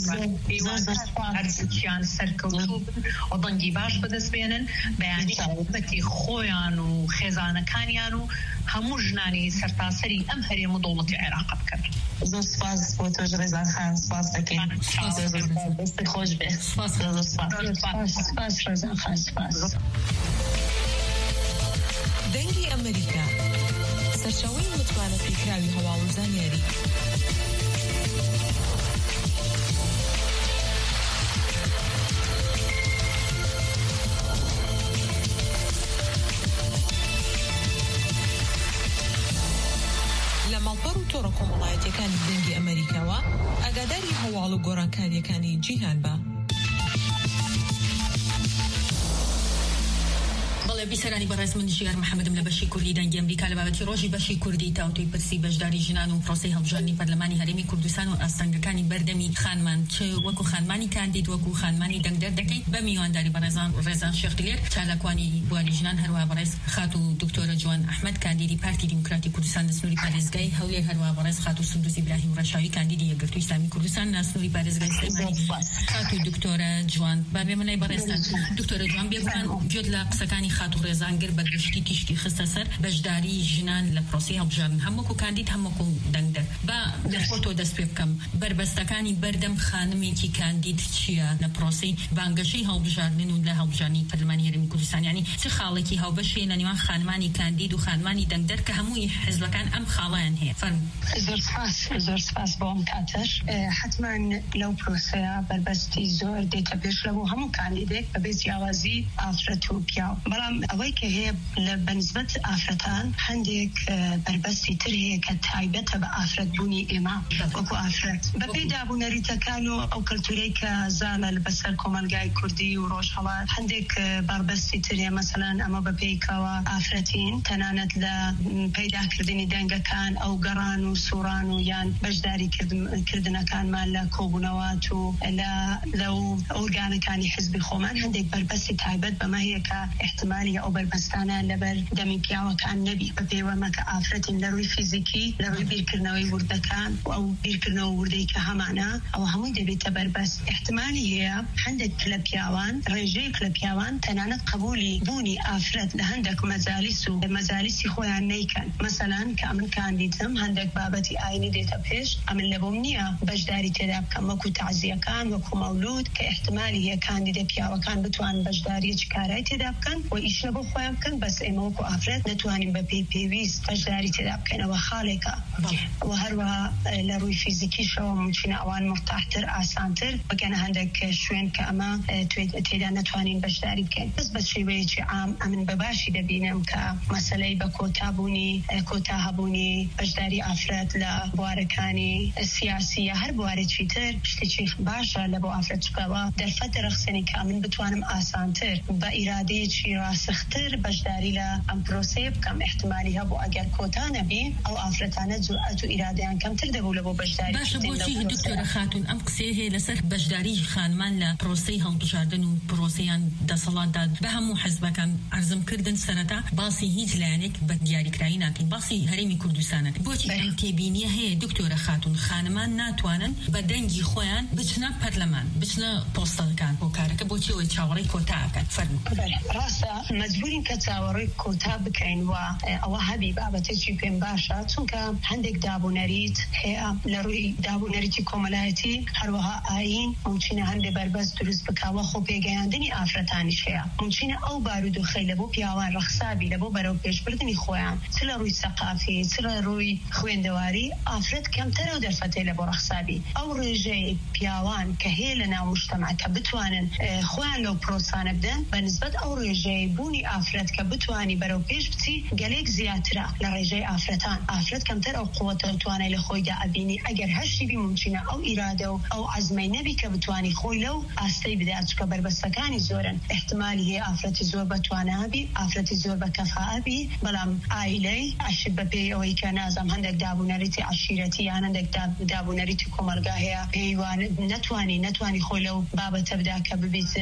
هەرچیان سەرکەوتوو و دەنگی باش بەدەست بێنن بەیانی تایبەتی خۆیان و خێزانەکانیان و هەموو ژنانی سەرتاسەری ئەم هەرێم و دەوڵەتی عێراق بکەن. زۆر سپاس بۆ تۆ ڕێزان خان سپاس دەکەین دەستت خۆش بێ سپاس ڕێزان خان سپاس. دەنگی ئەمریکا سەرچاوەی متمانە پێکراوی هەواڵ و زانیاری لە ماڵپەڕ و تۆڕە کۆمەڵایەتیەکانی دەنگی ئەمریکاوە ئاگاداری هەواڵ و گۆڕانکاریەکانی جیهان بە. بەڵێ بیسەرانی بەڕێز من ژیار محەممەدم لە بەشی کوردی دەنگی ئەمریکا لە بابەتی ڕۆژی بەشی کوردی تاوتوی پرسی بەشداری ژنان و پرۆسەی هەڵبژاردننی پەرلەمانی هەرێمی کوردستان و ئاستەنگەکانی بەردەمی خانمان چ وەکو خانمانی کاندید وەکو خانمانی دەنگدەر دەکەیت بە میوانداری بەڕێزان ڕێزان شێخدلێر چالاکوانی بواری ژنان هەروە بەڕێز خات و دکتۆرە جوان ئەحمەد کاندیدی پارتی دیموکراتی کوردستان نسنووری پارێزگای هەولێر هەروە بەڕێز خات و سندوز ئیبراهیم ڕەشاوی کاندیدی یەکگرتووی ئیسلامی کوردستان نسنووری پارێزگای سلێمانی خات و دکتۆرە جوان بابێ منای بەڕێزان دکتۆرە جوان بێگومان گوێت لە قسەکانی خات و ڕێزانگر بەگشتی تیشتی خستە سەر بەشداری ژنان لە پرۆسی هەڵبژاردن هەمووکو کاندید هەمووکو دەنگدەر با لە خۆتۆ دەست پێ بکەم بربەستەکانی بەردەم خانمێکی کاندید چییە لە پرۆسی بانگەشەی هەڵبژاردن و لە هەڵبژاردننی پەرلەمانی هەرێمی کوردستان ینی چه خاڵێکی هاوبەشێ لە نێوان خانمانی کاندید و خانمانی دەنگدەر کە هەمووی حزبەکان ئەم خاڵیان هەیە زۆر سپاس بۆ ئەم کاتەش حتما لەو پرۆسەیە بربەستی زۆر دێتە پێش لەبوو هەموو کاندیدێک بەبێ جیاوازی ئافرەت و پیاو بەڵام ئەوەی کە هەیە لە بەنسبەت ئافرەتان هەندێک بربەستی تر هەیە کە تایبەتە بە ئافرەت بوونی ئێمە وەکو ئافرەت بەپێی دابوونەریتەکان و ئەو کەلتورەی کە زانە لەبەسەر کۆمەلگای کوردی و ڕۆژهەڵات هەندێک بربەستی تر هەیە مەسەلەن ئەمە بەپێیکەوە ئافرەتین تەنانەت لە پەیداکردنی دەنگەکان ئەو گەڕان و سوڕان و یان بەشداری کردنەکانمان لە کۆبوونەوەات و لەو ئۆرگانەکانی حزبی خۆمان هەندێک بربەستی تایبەت بەمە هەیە کە احتمالی ئەو بربەستانە لەبەر دەمی پیاوەکان نەبی بەپێوەمە کە ئافرەتین لە ڕووی فیزیکی لە ڕووی بیرکردنەوەی وردەکان و ئەو بیرکردنەوە وردەی کە هەمانە ئەو هەمووی دەبێتە بربەست احتمالی هەیە هەندێک لە پیاوان ڕێژەیەک لە پیاوان تەنانەت قبولی بوونی ئافرەت لە هەندێک مەجالیس و مەجالیسی خۆیان نەیکەن مەسەلەن کە ئەمن کاندیدم هەندێک بابەتی ئاینی دێتە پێش ئەمن لە بۆم نییە بەشداری تێدا بکەم وەکو تعزیەکان وەکو مەولود کە احتمالی هەیە کاندیدە پیاوەکان بتوان بەشداریەکی کارای تێدا بکەن و ئیش لە بۆ خۆیان بکەن بەس ئێمە وەکو ئافرەت نەتوانین بە پێویست بەشداری تێدا بکەنەوە خاڵێکە و هەروەها لە ڕووی فیزیکیشەوە ممکنە ئەوان مرتاحتر ئاسانتر بگەنە هەندێک شوێن کە ئەمە تێدا نەتوانین بەشداری بکەین بەس بە شێوەیەکی عام ئەمن بەباشی دەبینم کە مەسەلەی بە کۆتا هەبوونی بەشداری ئافرەت لە بوارەکانی سیاسی هەر بوارێکی تر شتێکی باشە لە بۆ ئافرەت چکەوە دەرفەت دەرەخسێنی کە من بتوانم ئاسانتر بە ئیرادەیەکی ڕاسختر بەشداری لە ئەم پرۆسەیە بکەم احتمالی هەبوو ئەگەر کۆتا نەبی ئەو ئافرەتانە جورئەت و ئیرادەیان کەمتر دەبوو لە بۆ بەشداری باشە بۆچی دکتۆرە خاتون ئەم قسەیە هەیە لەسەر بەشداری خانمان لە پرۆسەی هەڵبژاردن و پرۆسەیان دەسەڵاتدا بە هەموو حزبەکان عەرزمکردن سەرەتا باسی هیچ لایەنێک بە دیاریکراوی ناکەین باسی هەرێمی کوردستانە بۆچی ئەم تێبینیە هەیە دکتۆرە خاتون خانمان ناتوانن بە دەنگی خۆیان بچنە پەرلەمان بچنە پۆستەکان بۆ کارەکە بۆچی ئەوەی چاوەڕێی کۆتاکەن فەرموو ڕاستە مەجبورین کە چاوەڕێی کۆتا بکەین و ئەوە هەبی بابەتێکی پێم باشە چونکە هەندێک دابوونەریت هەیە لە ڕووی دابوونەریتی کۆمەلایەتی هەروەها ئاین ممکنە هەندێک بربەست دروست بکاوە خۆ پێگەیاندنی ئافرەتانیش هەیە ممکنە ئەو بارود و خەی لە بۆ پیاوان ڕەخسابی لە بۆ بەرەو پێشبردننی خۆیان چ لە ڕووی سەقافی چ لە ڕووی خوێندەواری ئافرەت کەمتەرە و دەرفەتێ لە بۆ ڕەخسابی ئەو ڕێژەی پیاوان کە هەیە لە ناو مجتەمع کە بتوانن خۆیان لەو پرۆسانە بدەن بە نسبەت ئەو ڕێژەی بوونی ئافرەت کە بتوانی بەرەو پێش بچی گەلێک زیاترە لە ڕێژەی ئافرەتان ئافرەت کەمتەر ئەو قووەتە و توانای لە خۆیدا ئەبینی ئەگەر هەشتی بی ممکنە ئەو ئیرادە و ئەو عەزمەی نەبی کە بتوانی خۆی لەو ئاستەی بدات چکە بربەستەکانی زۆرن احتمالی هەیە ئافرەتی زۆر بەتوانابی ئافرەتی زۆر بە کەفاءبی بەڵام ئایلەی عشت بەپێی ئەوەی کە نازام هەندێک دابوونەریتی عشیرەتی یان هەندێک دابوونەریتی کۆمەلگا هەیە پێیوان نەتوانی خۆی لەو بابەتە بدا کە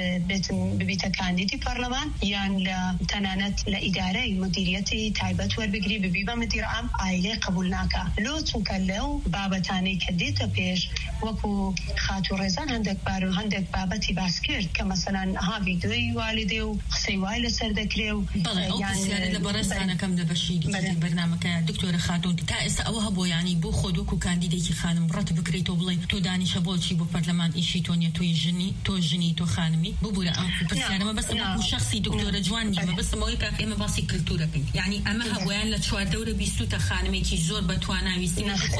ببیتە کاندیدی پەرلەمان یان لە تەنانەت لە ئیدارەی مدیریەتی تایبەت وەربگری ببی بە مدیر عام ئایلەی قبول ناکە لۆ چونکە لەو بابەتانەی کە دێتە پێش وەکو خاتو ڕێزان هەندێک بابەتی باس کرد کە مەسەلەن ڤیدیۆی والدێ و قسەی وای لەسەر دەکرێ و لە بەڕێستانەکەم لە بەشی بەرنامەکە دکتۆرە خاتون تا ئێستا ئەوە هەبوو ینی بۆ خۆ وەکو کاندیدێکی خانم ڕەت بکرێتەوە بڵێ تۆ دانیشە بۆچی بۆ پەرلەمان ئیشی تۆ نیە تۆ ژنی تۆ خانمی ببوورە ئەم پرسیارەمە بەستم وەکو شەخصی دکتۆرە جوان نیمە بەستمەوەی کە ئێمە باسی کلتورەکەین یعنی ئەمە هەبوویان لە 4 دەورە 20 تا خانمێکی زۆر بەتواناویستی خۆی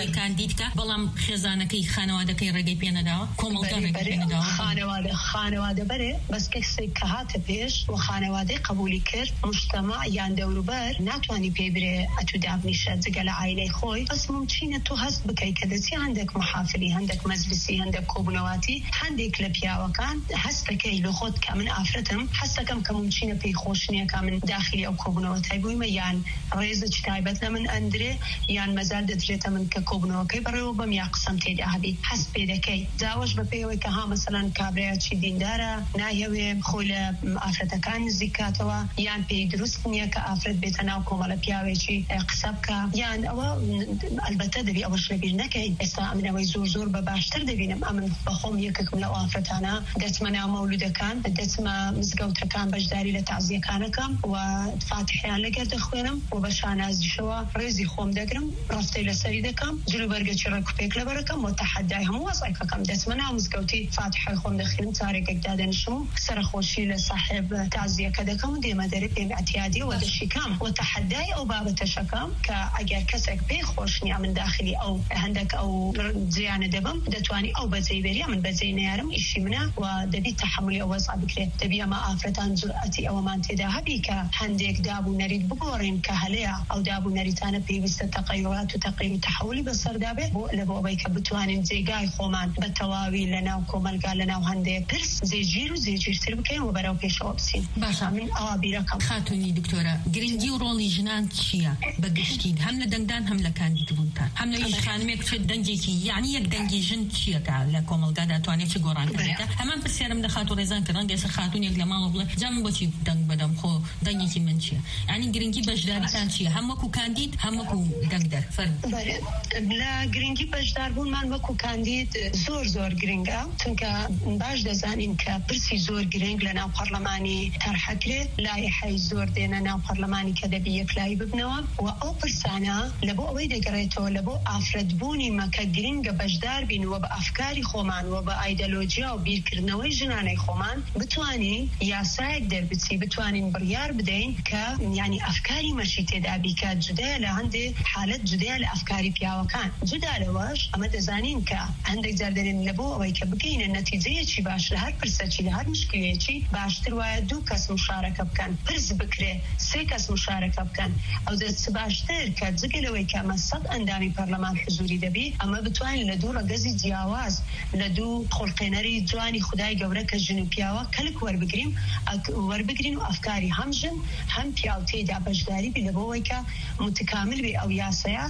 کاندید کە بەڵام خێزانەکەی خانەوادەکەی ڕێگەی پێ نەداوە کۆمەڵگە ڕێگەی پێ نەداوە خانەوادە بەرێ بەس کەسێک کە هاتە پێش و خانەوادەی قبولی کرد مجتەمع یان دەوروبەر ناتوانانی پێ برێ ئەتو دابنیشە جگە لە عایلەی خۆی بەس ممچینە تۆ هەست بکەی کە دەچی هەندێک محافلی هەندێک مەجلیسی هەندێک کۆبوونەواتی هەندێک لە پیاوەکان هەستەکەی لە خۆت کە من ئافرەتم هەستەکەم کە ممچینە پێی خۆش نییە کە من داخلی ئەو کۆبوونەوەتای بوویمە یان ڕێزە تایبەت لە من ئەندرێ یان مەزار دەدرێتە من کە کۆبوونەوەکەی بەڕێوە بەم یا قسەم تێدا هەبی هەست پێ دەکەی جاوەش بە پێیەوەی کە ها مەسەلەن کابرایەکی دیندارە نایەوێ خۆی لە ئافرەتەکان نزیک کاتەوە یان پێی دروست نییە کە ئافرەت بێتە ناو کۆمەڵە پیاوێکی قسە بکە یان ئەوە ئەلبەتە دەبی ئەوەش لەبیر نەکەین ئێستا ئەمنەوەی زۆر بە باشتر دەبینم ئەمن بەخۆم یەکێکم لەو ئافرەتانە دەچمە ناو مەولودەکان دەچمە مزگەوتەکان بەشداری لە تەعزیەکانەکەم و فاتحیان لەگەر دەخوێنم و بە شانازیشەوە ڕێزی خۆم دەگرم ڕاستەی لەسەری دەکەم جلوبەرگەکی ڕێکوپێک لەبەرەکەم و تەحەدای هەموو وەزایفەکەم دەچمە ناو مزگەوتی فاتحای خۆم دەخوێنم چارێکێک دادەنیشم و سەرخۆشی لە صاحب تەعزیەکە دەکەم و دێمە دەرێ پێم ئەتیادی و دەشیکەم و تەحەدای ئەو بابەتەشەکەم کە ئەگەر کەسێک پێی خۆش نییە من داخلی ئەو هەندێک ئەو جیانە دەبم دەتوانی ئەو بەجێی بێری من بەجێی نەیارم ئیشی منە و دەبی تەحملی ئەوە وەزع بکرێت دەبی ئەمە ئافرەتان جورئەتی ئەوەمان تێدا هەبی کە هەندێک دابوونەریت بگۆڕین کە هەلەیە ئەو دابوونەریتانە پێویستە تەقەیڕات و تەقیر و تەحولی بەسەردا بێت بۆ لە بۆ ئەوەی کە بتوانین جێگای خۆمان بە تەواوی لە ناو کۆمەلگا لە ناو هەندێک پرس جێگیر و جێگیرتر بکەین و بەرەو پێشەوە بچین باشە من ئەوا بیرەکەم خاتونی دکتۆرە گرنگی و ڕۆڵی ژنان چییە بەگشتین هەم لە دەنگدان هەم لە کاندیدبوونتان هەم لە خانمێک چێت دەنگێکی یعنی یەک دەنگی ژن چییەکە لە کۆمەلگادا توانێت چ گۆڕانکردێتە هەمان پرسیارم لە خاتو ڕێزان کردن گەسە خاتونێک لە ماڵە بڵێ جا من بۆچی دەنگ بەدەم خۆ دەنگێکی من چییە یعنی گرنگی بەشداریتان چییە هەم وەکو کاندید هەم وەکو دەنگدەر لە گرنگی بەشداربوونمان وەکو کاندید زۆر گرنگە چونکە باش دەزانین کە پرسی زۆر گرنگ لە ناو پەرلەمانی تەرحەکرێت لایحەی زۆر دێنە ناو پەرلەمانی کە دەبی یەکلایی ببنەوە و ئەو پرسانە لە بۆ ئەوەی دەگەڕێتەوە لە بۆ ئافرەتبوونی مەکە گرنگە بەشدار بین و بە ئەفکاری خۆمان و بە ئایدەلۆجیا و بیرکردنەوەی ژنانەی خۆمان بتوانین یاسایەک دەربچی بتوانین بڕیار بدەین کە یعنی ئەفکاری مەشی تێدا بیکات جودایە لە هەندێک حالەت جودایە لە ئەفکاری پیاوەکان جودا لەوەش ئەمە دەزانین کە هەندێک جار دەرێن لە بۆ ئەوەی کە بگەینە نەتیجەیەکی باش لە هەر پرسەکی لە هەر مشکلەیەکی باشتر وایە 2 کەس مشارەکە بکەن پرس بکرێ 3 کەس مشارەکە بکەن ئەو دەست باشتر کە جگەلەوەی کە ئەمە 100 ئەندامی پەرلەمان حضوری دەبی ئەمە بتوانین لە 2 ڕەگەزی جیاواز لە 2 خۆڵقێنەری جوانی خودای گەورە کە ژن و پیاوە کەلک وەربگرین و ئەفکاری هەم ژن هەم پیاو تێدا بەشداری بی لە بۆەوەی کە متکامل بێ ئەو یاسەیە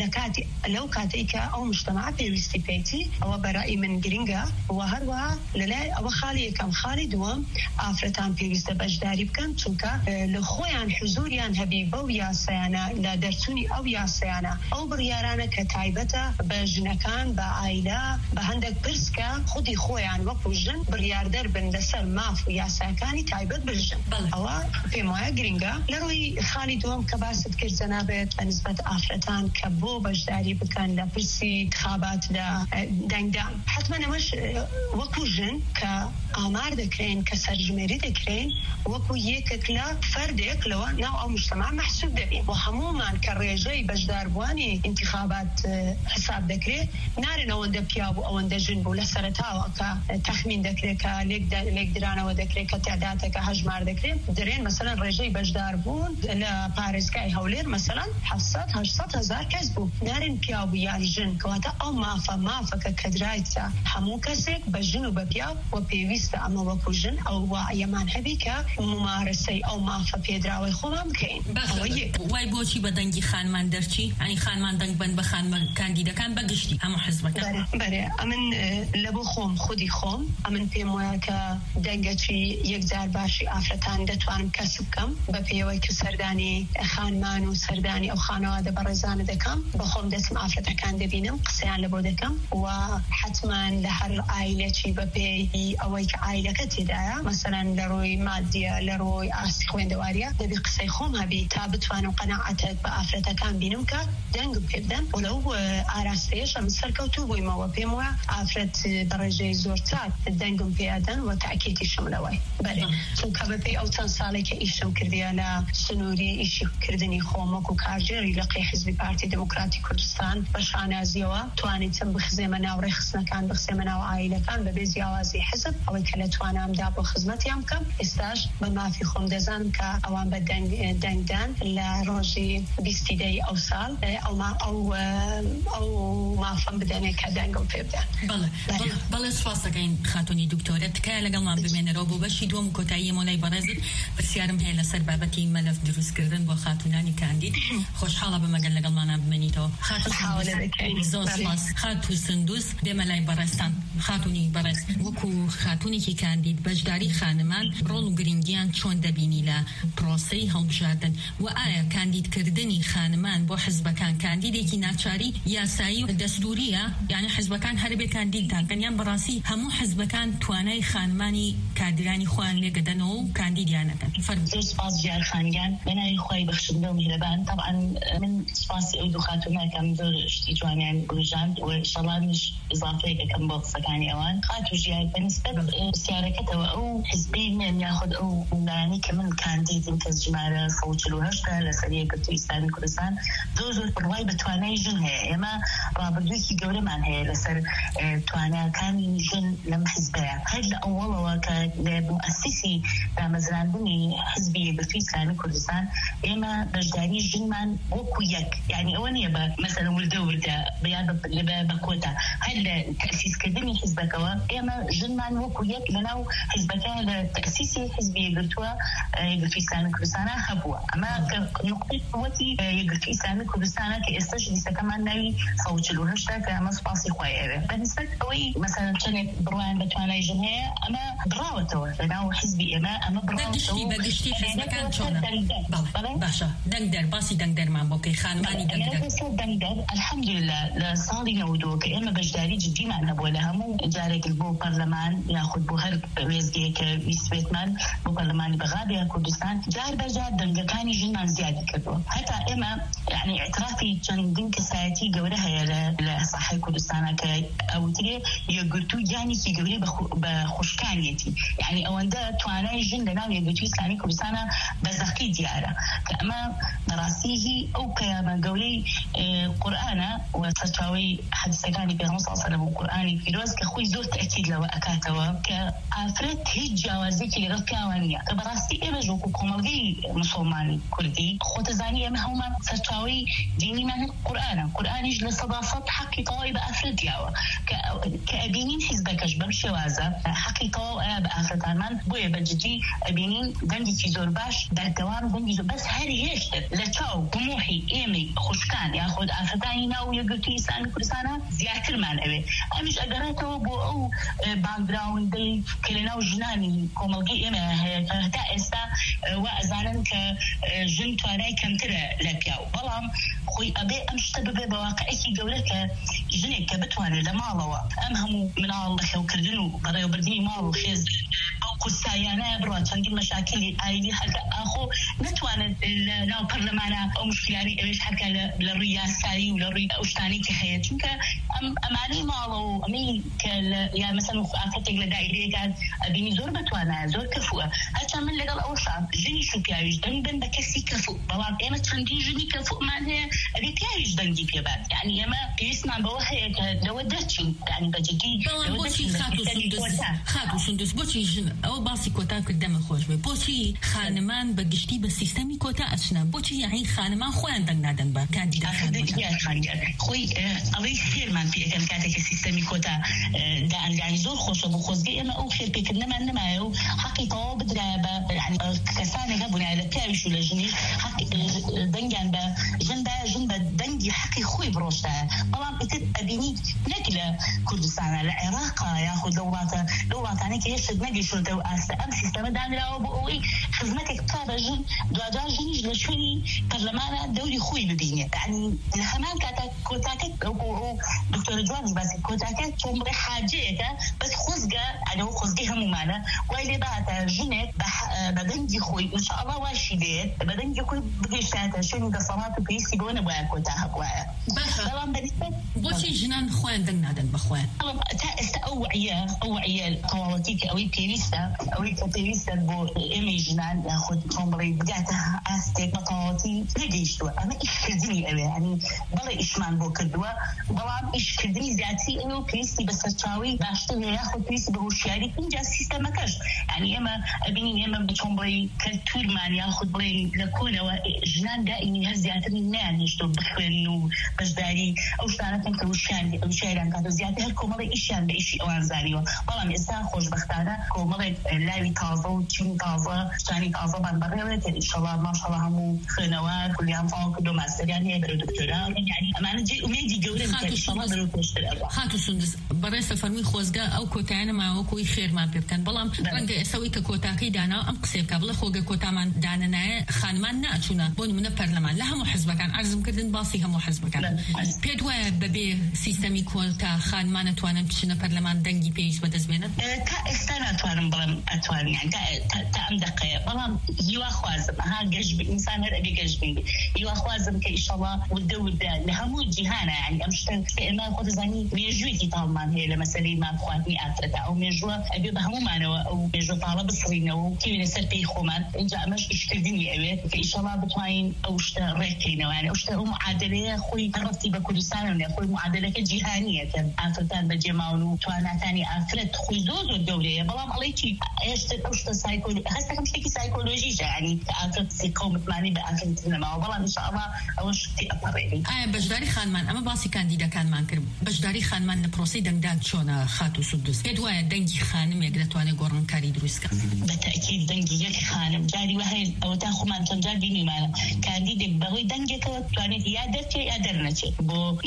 لەو کاتەی کە ئەو مجتەمع پێویستی پێیتی ئەوە بەڕای من گرنگە و هەروەها لەلای ئەوە خاڵی یەکەم خاڵی دووەم ئافرەتان پێویستە بەشداری بکەن چونکە لە خۆیان حضوریان هەبی بەو یاسەیانە لە دەرچوونی ئەو یاسەیانە ئەو بڕیارانە کە تایبەتە بە ژنەکان بە ئایلا بە هەندێک پرسکە خودی خۆیان وەکو ژن بڕیاردەر بن لەسەر ماف و یاساکانی تایبەت بژن ئەوە پێم وایە گرنگە لە ڕووی خاڵی دووەم کە باست کرد جەنابێت بە نسبەت ئافرەتان کە بۆ بەشداری بکەن لە پرسی انتخابات لە دەنگدان حتما ئەمەش وەکو ژن کە ئامار دەکرێن کە سەرژمێری دەکرێن وەکو یەکێک لە فەردێک لەوە ناو ئەو مجتەمع محسوب دەبین و هەمومان کە ڕێژەی بەشداربووانی انتخابات حساب دەکرێت نارێن ئەوەندە پیا بوو ئەوەندە ژن بوو لە سەرەتاوە کە تەخمین دەکرێت کە لێک درانەوە دەکرێت کە تعدادەکە هەژمار دەکرێت دەرێن مەسەلەن ڕێژەی بەشداربوون لە پارێزگای هەولێر مەسەلەن 700 هزار کەس بوو نارێن پیا بوو یان ژن کەواتە ئەو مافەکە کە درایتە هەموو کەسێک بە ژن و بە پیا و پێویستە ئەمە وەکو ژن ئەو وایەمان هەبی کە ممارەسەی ئەو مافە پێدراوەی خۆمان بکەین وای بۆچی بە دەنگی خانمان دەرچی ئەنی خانمان دەنگ بن بە خانمان کاندیدەکان بەگشتی هەموو حزبەکە بەرێ ئەمن لە بۆ خۆم خودی خۆم ئەمن پێم وایە کە دەنگەکی یەکجار باشی ئافرەتان دەتوانم کەسب بکەم بە پێوەی کە سەردانی خانمان و سەردانی ئەو خانەوادە بەڕێزانە دەکەم بە خۆم دەچم ئافرەتەکان دەبینم قسەیان لە بۆ دەکەم و حتمان لە هەر ئایلێکی بە پێی ئەوەی کە ئایلەکە تێدایە مەسەلەن لە ڕۆی مادیە لە ڕۆی ئاستی خوێندەواریە دەبی قسەی خۆم هەبی تا بتوانم قەناعەتت بە ئافرەتەکان بینم کە دەنگم پێ بدەن و لەو ئاراستەیەش ئەم سەرکەوتوو بوویمەوە پێم وایە ئافرەت بە ڕێژەی زۆر چاک دەنگم پێدەن و تاکیدیشم لەوەی بەرێ چونکە بەپێی ئەو چەند ساڵێکە ئیشم کردیانە سنووری ئیشی کردنی خۆمەک و کارژێری لەقی حزبی پارتی دموکراتی کوردستان بە شانازیەوە توانیتم بخزێمە ناو ڕێخستنەکان بخزێمە ناو عائیلەکان بەبێ جیاوازی حزب ئەوەی کە لەتوانامدا بۆ خزمەتیان بکەم. ئێستاش بە مافی خۆم دەزانم کە ئەوان بە دەنگدان لە ڕۆژی 20 دەی ئەو ساڵ ئەو مافەم بدەنێ کە دەنگم پێ بدەن. بەڵێ سوپاس دەکەین خاتونی دکتۆرە تکایە لەگەڵمان بمێنەرەوە بۆ بەشی دووەم و کۆتایی مۆلای بەڕێزت. پرسیارم هەیە لەسەر بابەتی مەلەف دروستکردن بۆ خاتونانی کاندید. خۆشحاڵە بەمەگەل لەگەڵمانان بمێنیتەوە. زۆر سپاس. خاتو سندوس دێمە لای بەڕێستان. خاتونی بەڕێز وەکو خاتونێکی کاندید بەشداری خانمان ڕۆڵ و گرنگیان چۆن دەبینی لە پرۆسەی هەڵبژاردن و ئایا کاندیدکردنی خانمان بۆ حزبەکان کاندیدێکی ناچاری یاسایی و دەستوریە یعنی حزبەکان هەربێ کاندیدتان کەنیان بەڕاستی هەموو حزبەکان توانای خانمانی کادرانی خۆیان لێگەدەنەوە و کاندیدیانەکەن. زۆر سپاس جار خانگیان بەناوی خۆی بەخشندە و میهرەبان. طبعا من سپاسی ئەو دوو خاتونەکەم زۆر شتی جوانیان گوژاند و ئینشاڵڵا ئضافەیەکەکەم بۆ قسەکانی ئەوان. خاتو ژیان بەنسبەت سیارەکەتەوە ئەو حزبی من یاخود ئەو لایەنی کە من کاندیدم کە ژمارە 148 لەسەر یەکگرتووی ئیسلامی کوردستان زۆر بڕوای بە توانای ژن هەیە. ئێمە ڕابردوویەکی گەورەمان هەیە لەسەر تواناکانی ژن لەم حزبەیە. هەر لە ئەوڵەوە کە لە مؤسسی دامەزراندنی حزبی یەکگرتووی ئیسلامی کوردستان ئێمە بەشداری ژنمان وەکو یەک یعنی ئەوە نییە بە مەسەلەن وردە بەیان بە کۆتا هەر لە تەسیسکردنی حزبەکەوە ئێمە ژنمان وەکو یەک لەناو حزبەکە لە تەسیسی حزبی یەکگرتووە یەکگرتووی ئیسلامی کوردستانە هەبووە. ئەمە نقطەی قوەتی یەکگرتووی ئیسلامی کوردستانە کە ئێستاش لیستەکەمان ناوی 148 کە ئەمە سوپاسی خۆی ئەوێ. بەنسبەت ئەوەی مەسەلەن چەندێک بڕوایان بە توانای ژن هەیە ئەمە بڕاوەتەوە لەناو حزبی ئێمە ئەمە بڕاوەتەوە بەگشتی حزبەکان چۆنە؟ باشە دەنگدەر باسی دەنگدەرمان بۆ بکەی خانمانی دەنگدەر الحەمدولله لە ساڵی 92 کە ئێمە بەشداری جدیمان هەبووە لە هەموو جارێک بۆ پەرلەمان یاخود بۆ هەر وێزگەیەکە ویسبێتمان بۆ پەرلەمانی بەغابیا کوردستان جار بەجار دەنگەکانی ژنمان زیادی کردووە. هەتا ئێمە یعنی اعترافی چەندین کەسایەتی گەورە هەیە لە ساحەی کوردستانە کە ئەوترێ یەکگرتوو گیانێکی گەورەی بە خوشکانیەتی یعنی ئەوەندە توانای ژن لەناو یەکگرتووی ئیسلامی کوردستانە بەزەقی دیارە کە ئەمە بەڕاستیهی ئەو پەیامە گەورەی قورئانە و سەرچاوەی حەدیسەکانی پێغەمبەر صلی الله علیه و سلم و قورئانی پیرۆز کە خۆی زۆر تەکید لەوە ئەکاتەوە کە ئافرەت هیچ جیاوازێکی لەگەڵ پیاوان نییە کە بەڕاستی ئێمە وەکو کۆمەڵگەی مسلمانی کوردی خۆتەزانی ئێمە هەمومان سەرچاوەی دینیمان قورئانیش لە سەداسەد حەقی تەواوی بە ئافرەت دیاوە کە ئەبینین حیزبەکەش بەم شێوازە حەقی تەواو ئەیە بە ئافرەتانمان بۆیە بەجددی ئەبینین دەنگێکی زۆر باش دەردەوام دەنگی زۆر بەس هەر هێشتر لە چاو طموحی ئێمەی خوشکان یاخود ئافرەتانی ناو یەکگرتووی ئیسلامی کوردستانە زیاترمان ئەوێ ئەمیش ئەگەڕێتەوە بۆ ئەو باکگراوندەی کە لەناو ژنانی کۆمەڵگەی ئێمە هەیە کە هەتا ئێستا وا ئەزانن کە ژن توانای کەمترە لە پیاو بەڵام خۆی ئەبێ ئەم شتە ببێ بە واقعەکی گەورە کە ژنێک کە بتوانێت لە ماڵەوە ئەم هەموو مناڵ بەخێوکردن و بەڕێوەبردنی ماڵ و خێز ئەو قورسایانە بڕات چەندین مەشاکلی ئایدی هەرکە ئاخۆ نتوانێت لە ناو پەرلەمانە ئەو مشکلانی ئەوێش هەرکە لە ڕووی یاسایی و لە ڕووی ئەو شتانی کە هەیە چونکە ئەمانەی ماڵە و ئەمەی کە یا مەسەلەن ئافرەتێک لە دائیرەیەکات ئەبینی زۆر بەتوانایە زۆر کەفووە هەرچەند من لەگەڵ ئەوەشا ژنیش و پیاویش دەنگ بن بە کەسی کەفوو بەڵام ئێمە چەندین ژنی کەفوومان هەیە ئەبێ پیاویش دەنگی پێبات یعنی ئێمە پێویستمان بەوە هەیە کە لەوە دەرچین یعنی بەجددی خاتو سندوس بۆچی ژن ئەوە باسی کۆتا کردەمە خۆش بێ بۆچی خانمان بەگشتی بە سیستەمی کۆتا ئەچنە بۆچی یعنی خانمان خۆیان دەنگ نادەن بە کاندیدات خۆی ئەوەی فێرمان پێەکەن کاتێککە سیستەمی کۆتا دائەنگانی زۆر خۆشە بۆ خۆزگەی ئێمە ئەو فێرپێکردنەمان نمایە و حەقی تەواو بدرایە بە کەسانێک هەبوونایە لە پیاویش و لە ژنیش دەنگیان بە ژن بە دەنگی حەقی خۆی بڕۆشتایە بەڵام ئیتر ئەبینی نەک لە کوردستانە لە عێراقا یاخود لە وڵاتانێک کە هێشت نەگەیشتوتە و ئاستا ئەم سیستەمە دانراوە بۆ ئەوەی خزمەتێک بکا بە ژن دوجار ژنیش لە شوێنی پەرلەمانە دەوری خۆی ببینێ یعنی لە هەمان کاتە کۆتاکە ئەو دکتۆرە جوانی باسی کۆتاکە چۆن بڵێ حاجەیەکە بەس خۆزگە ئەلەوە خۆزگەی هەمومانە وای لێ باتە ژنێک بە بدنجي خوي إن شاء الله واشيدات بدنجي خوي بقيشتها شنو قصرات وبيسي بونا بواكو تاهبوايا طبعا بالنسبة بوشي جنان خوان دنادن بخوان تا استأوعية طوالتيك أوي بيريستا بو إمي جنان ياخد تنبري بدأتها أستيك بطوالتي لقيشتوا أنا إيش كردني أوي يعني بلا إشمان بو كردوا بلا إيش كردني زيادتي إنه بيريستي بس تشاوي باشتغل ياخد بيريستي بهوشياري إنجا سيستم كش يعني إما أبيني إما بتنبري كالتور مان ياخد بري لكونا وجنان دائما هزياتني نان يشتو بخوين وبجداري أو شتانة كوشان أو شايران كانوا زيادة هالكومالي إيشان بإيشي أوان زاريو والله مئسان خوش بختانا كومالي لاوي تازة وتشين تازة شاني تازة بان بريوة إن شاء الله ما شاء الله همو خنوات كل يوم فاهم كله ماستر يعني برو دكتوراه يعني أمانة جي وميدي جورة إن شاء الله برو تشتغل خاتو سندس بريس فرمي خوزقا أو كوتانا مع كوي خير ما بيبكن بلام رنگ سوي كوتاكي دانا أم قصير قبل خوجا كوتا من دانا خانمان نأتونا بون من البرلمان لها محزبة كان أرزم كردن باصي هم محزبة كان بيدوا ببي سيستمي كوتا خانمان توانم تشنا برلمان دنجي بيش بدزبينه كاستنا توانم بلام أتوان يعني كأم دقيقة بلام يوا خوازم ها جشب إنسان هذا بيجشبي يوا خوازم كإن شاء الله والدول ده لهمو جهانا يعني أمشتن ما خد زاني ميجوتي طالما هي لمسألة ما خواتني أثرت أو ميجوا أبي بهمو معنا أو ميجوا طالب صرينا وكيف نسر بيخومان إنجا مش إشتدني أوي فإن شاء الله بتوين أوشتا ريكينا يعني أوشتا معادلة خوي عرفتي بكردستان ولا خوي معادلة جهانية كان أفرتان بجماونو توانا ثاني أفرت خوي زوز الدولة بلام عليكي إيش أوشتا سايكولوجي هسه كم شيء سايكولوجي يعني أفرت سيكون معني بأفرت إنما بلام إن شاء الله أوشتي أطريني بجداري خانمان أما باسي كانديدا كان مانكر بجداري خانمان نبروسي دنگدان شونا خاتو سدوس كدوا دنگي خانم يقدرتواني قرن كاري دروسكا بالتأكيد دنگي يك خانم جاري وهي أو تاخو من تنجار بيني مالا كانديدا بغي دنگي كواني يا درتي يا درنتي بو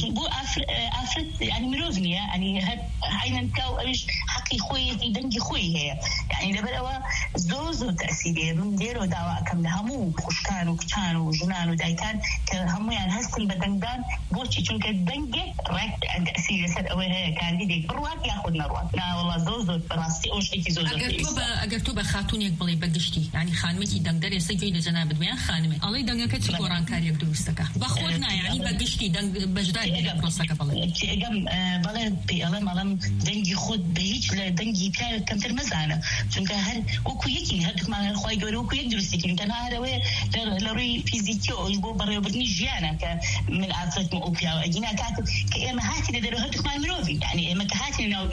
أفرت يعني مروزني يعني عينا كاو أيش حقي خوي دنگي خوي هي يعني لبروا زوزو تأثيري من ديرو دعوة كم همو خشكان وكتان وجنان ودايكان كهمو يعني هستن بدنگدان بوشي چونك دنگي راك تأثيري سر أولا كانديدا بروات ياخد نروات لا والله زوزو براسي أوش إيكي زوزو أجر توبة خاتون يقبلي بقشتي يعني خانمتي دنگدر يسجي لجناب دوين خانمي الله دنگك تشي قران كاري بدروستك بخودنا يعني بقشتي دنگ بجدار يجي بروسك بالله أجم بالله بيعلم دنگي خود بهيج لدنگي كار كم ترمزانه چونك هل وكويكي هل ما خوي جوري وكويك درستي يمكن هذا وين لوري فيزيكي أو يبغى برا برني جيانا كمن عفرت مؤكيا وأجينا كاتب كإما هاتي ندرو هاتك ما مروفي يعني إما كهاتي إنه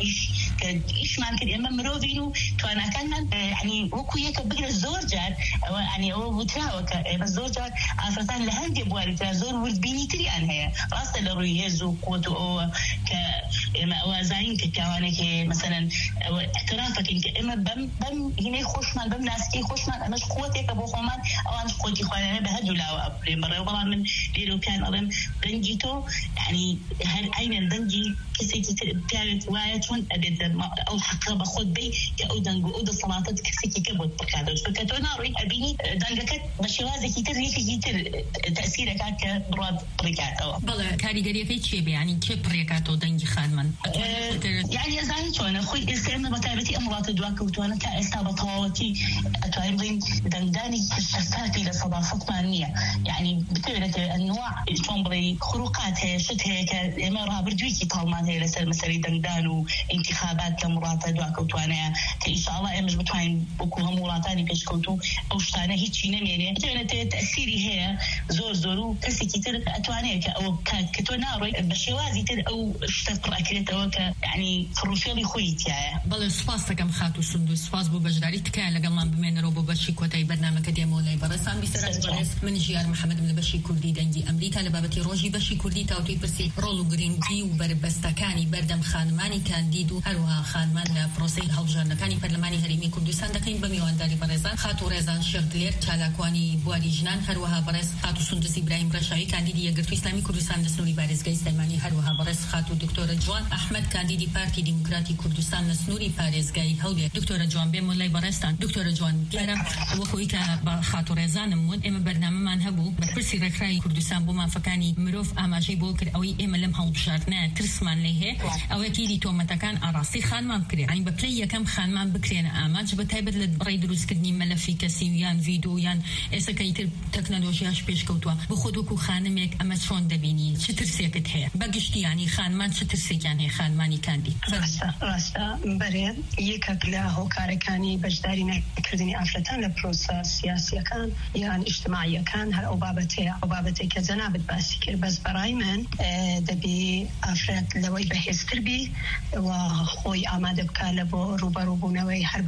إيش ما كده إما مروفينو توانا كان يعني وكويك بقدر الزوجات يعني هو بتراوك الزوجات عفرتان لهندي بوالي ترازور والبيني تري عنها راس لوري يزو قوتو أو كإما وزاين كوانا مثلا اعترافك إنك إما بم هنا خوشمان بم ناسكي خوشمان مش قوتك أبو خمان أو أنا قوتي خوانا بهدو لا أبري مرة وبلا من ليرو كان أظن دنجيتو يعني هل أين دنجي كسي تتعرف وايتون أدد أو حقا بخود بي كأودنجو أود الصلاة كسي كبوت بكادوش فكتو ناري أبيني دنجكت بشوازك يتر تأثيرك هكا براد بريكاتو بلا كاريجريا في شيء يعني كيف بريكاتو دنجي خانمان يعني زاني شوانا خوي استعمل بتابتي أمراض دواك وتوانا كاستابطواتي أتوعين دنداني شفتاتي لصداقات مانية يعني بتبرة أنواع تنبري خروقاتها شتها كإمارها بردويكي طالما هي لسه مسألة دندان وانتخابات لمراض دواك وتوانا كإن شاء الله مش بتوعين بكوها مراتاني بيش كنتو أو شتانا هيتشي نميني بتبرة تأثيري هي زور كسي كتير أتوانيك أو كتوناري بشوازي تر أو اشتفر أكلت أو يعني فروفيلي خويت يعني بله سپاس كم خاتو سندوس سپاس بو بجداري تكال لقمان بمن روبو بشي كوتاي برنامج ديمولاي برسان بسرعة برس من جيار محمد من بشي كردي دنجي أمريكا لبابتي روجي بشي كردي تاوتي برسي رولو جرينجي وبربستكاني بردم خانماني كانديدو هروها خانمان بروسي هالجرنا كاني برلماني هريمي كردستان دكين بميوان داري برزان خاتو رزان شغدلير تشالاكواني بواري جنان هروها برس خاتو سندوس إبراهيم رشاوي كانديدي يقرتو إسلامي كردستان دسنوري بارزگاي سلماني هروها برس خاتو دکتۆرە جوان ئەحمەد کاندیدی پارتی دیموکراتی کوردستان لە سنووری پارێزگای هەولێر. دکتۆرە جوان بێم لای بەڕێستان. دکتۆرە جوان دیارە وەخۆی کە بە خاتوڕێزانم وون ئێمە بەرنامەمان هەبوو بەرپرسی ڕێکخراوی کوردستان بۆ مافەکانی مرۆڤ ئاماژەی بۆ کرد ئەوەی ئێمە لەم هەڵبژاردنە ترسمان لێ هەیە ئەوەی گیری تۆمەتەکان ئاڕاستی خانمان بکرێ ئەین بە پلەی یەکەم خانمان بکرێنە ئاماج بە تایبەت لە ڕێی دروستکردنی مەلەفی کەسی یان ڤیدیۆ یان ئێستا تر تەکنۆلۆژیاش پێشکەوتووە بۆ خۆت وەکو خانمێک ئەمە چۆن دەبینی چ ترسێکت هەیە بەگشتی ینی خانمان چ ترسێکیان هەیە خانمانی کاندید؟ ڕاستە بەرێ یەکێک لە هۆکارەکانی بەشداری نەکردنی ئافرەتان لە پرۆسە سیاسیەکان یان ئیجتیماعیەکان هەر ئەو بابەتەیە ئەو بابەتێک کە جەنابەت باسی کرد بەس بەڕای من دەبێ ئافرەت لەوەی بەهێزتر بی و خۆی ئامادە بکات لە بۆ ڕوبەڕووبوونەوەی هەر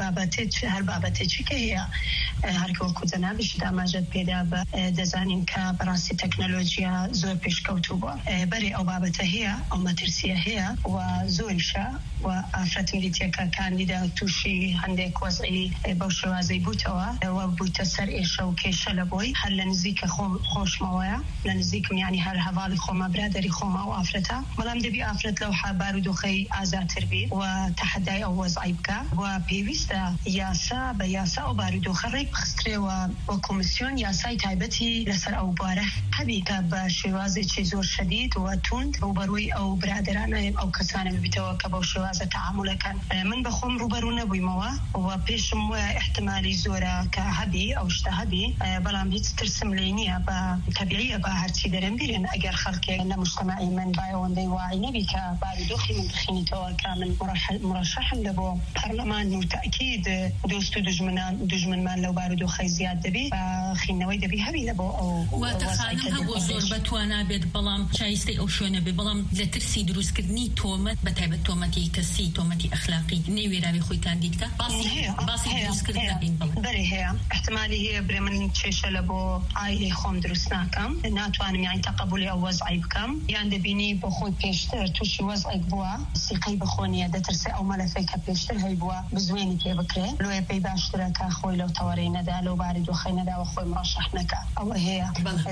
بابەتێکی کە هەیە هەرکە وەکو جەنابیش ئاماژەت پێدا بە دەزانین کە بەڕاستی تەکنۆلۆژیا زۆر پێشکەوتوو بووە بەرێ ئەو بابەتە هەیە ئەو مەترسیە هەیە و زۆریشە و ئافرەتی دیتێکە کاندیدا تووشی هەندێک وەزعی بەو شێوازەی بووتەوە و بوویتە سەر ئێشە و کێشە لە بۆی هەر لە نزیکە خۆشمەوەیە لە نزیکم یانی هەر هەواڵی خۆمە برادەری خۆمە و ئافرەتە بەڵام دەبی ئافرەت لەو بارودۆخەی ئازادتر بی و تەحەدای ئەو وەزعی بکە و پێویستە یاسا بە یاسا و بارودۆخە ڕێک بخسترێەوە وە کۆمیسیۆن یاسای تایبەتی لەسەر ئەو بوارە هەبی کە بە شێوازێکی زۆر شەدید و توند ڕوبەڕووی ئەو برادرانە ئەو کەسانە ببیتەوە کە بەو شێوازە تەعاملەکەن من بەخۆم ڕوبەڕوو نەبوویمەوە و پێشم وە احتمالی زۆرە کە هەبی ئەو شتە هەبی بەڵام هیچ ترسم لێ نییە بە تەبیعیە بە هەرچی دەرەم بیرن ئەگەر خەڵکێک لە مجتەمەعی من بایەوەندەی وای نەبی کە بارودۆخی من بخینیتەوە کە من مرشحم لە بۆ پەرلەمان و تەئکید دۆست و دژمنمان لەو بارودۆخەی زیاد دەبی خینەوەی دەبی هەبی لە بۆ ئەو واتە خانم هەبوو زۆر بەتوانە بێت بەڵام چایستەی ئەو شوێنە بێ بەڵام لە ترسی دروستکردنی تۆمەت بە تایبەت تۆمەتی کەسی تۆمەتی ئەخلاقی نەیوێراوی خۆی کاندیدکە باسی دروستکردن بەرێ هەیە احتمالی هەیە برێ من کێشە لە بۆ ئایلەی خۆم دروست ناکەم ناتوانم یانی تەقبولی ئەو وەزعی بکەم یان دەبینی بۆ خۆی پێشتر تووشی وەزعێک بووە سیقەی بخۆنیە دەترسێ ئەو مەلەفەی کە پێشتر هەی بووە بزوێنی پێ بکرێ لۆیە پێی باشترە کە خۆی لەو تەوەرەی نەدا لەو بارودۆخەی نەدا و خۆی مرشح نەکە ئەوە هەیە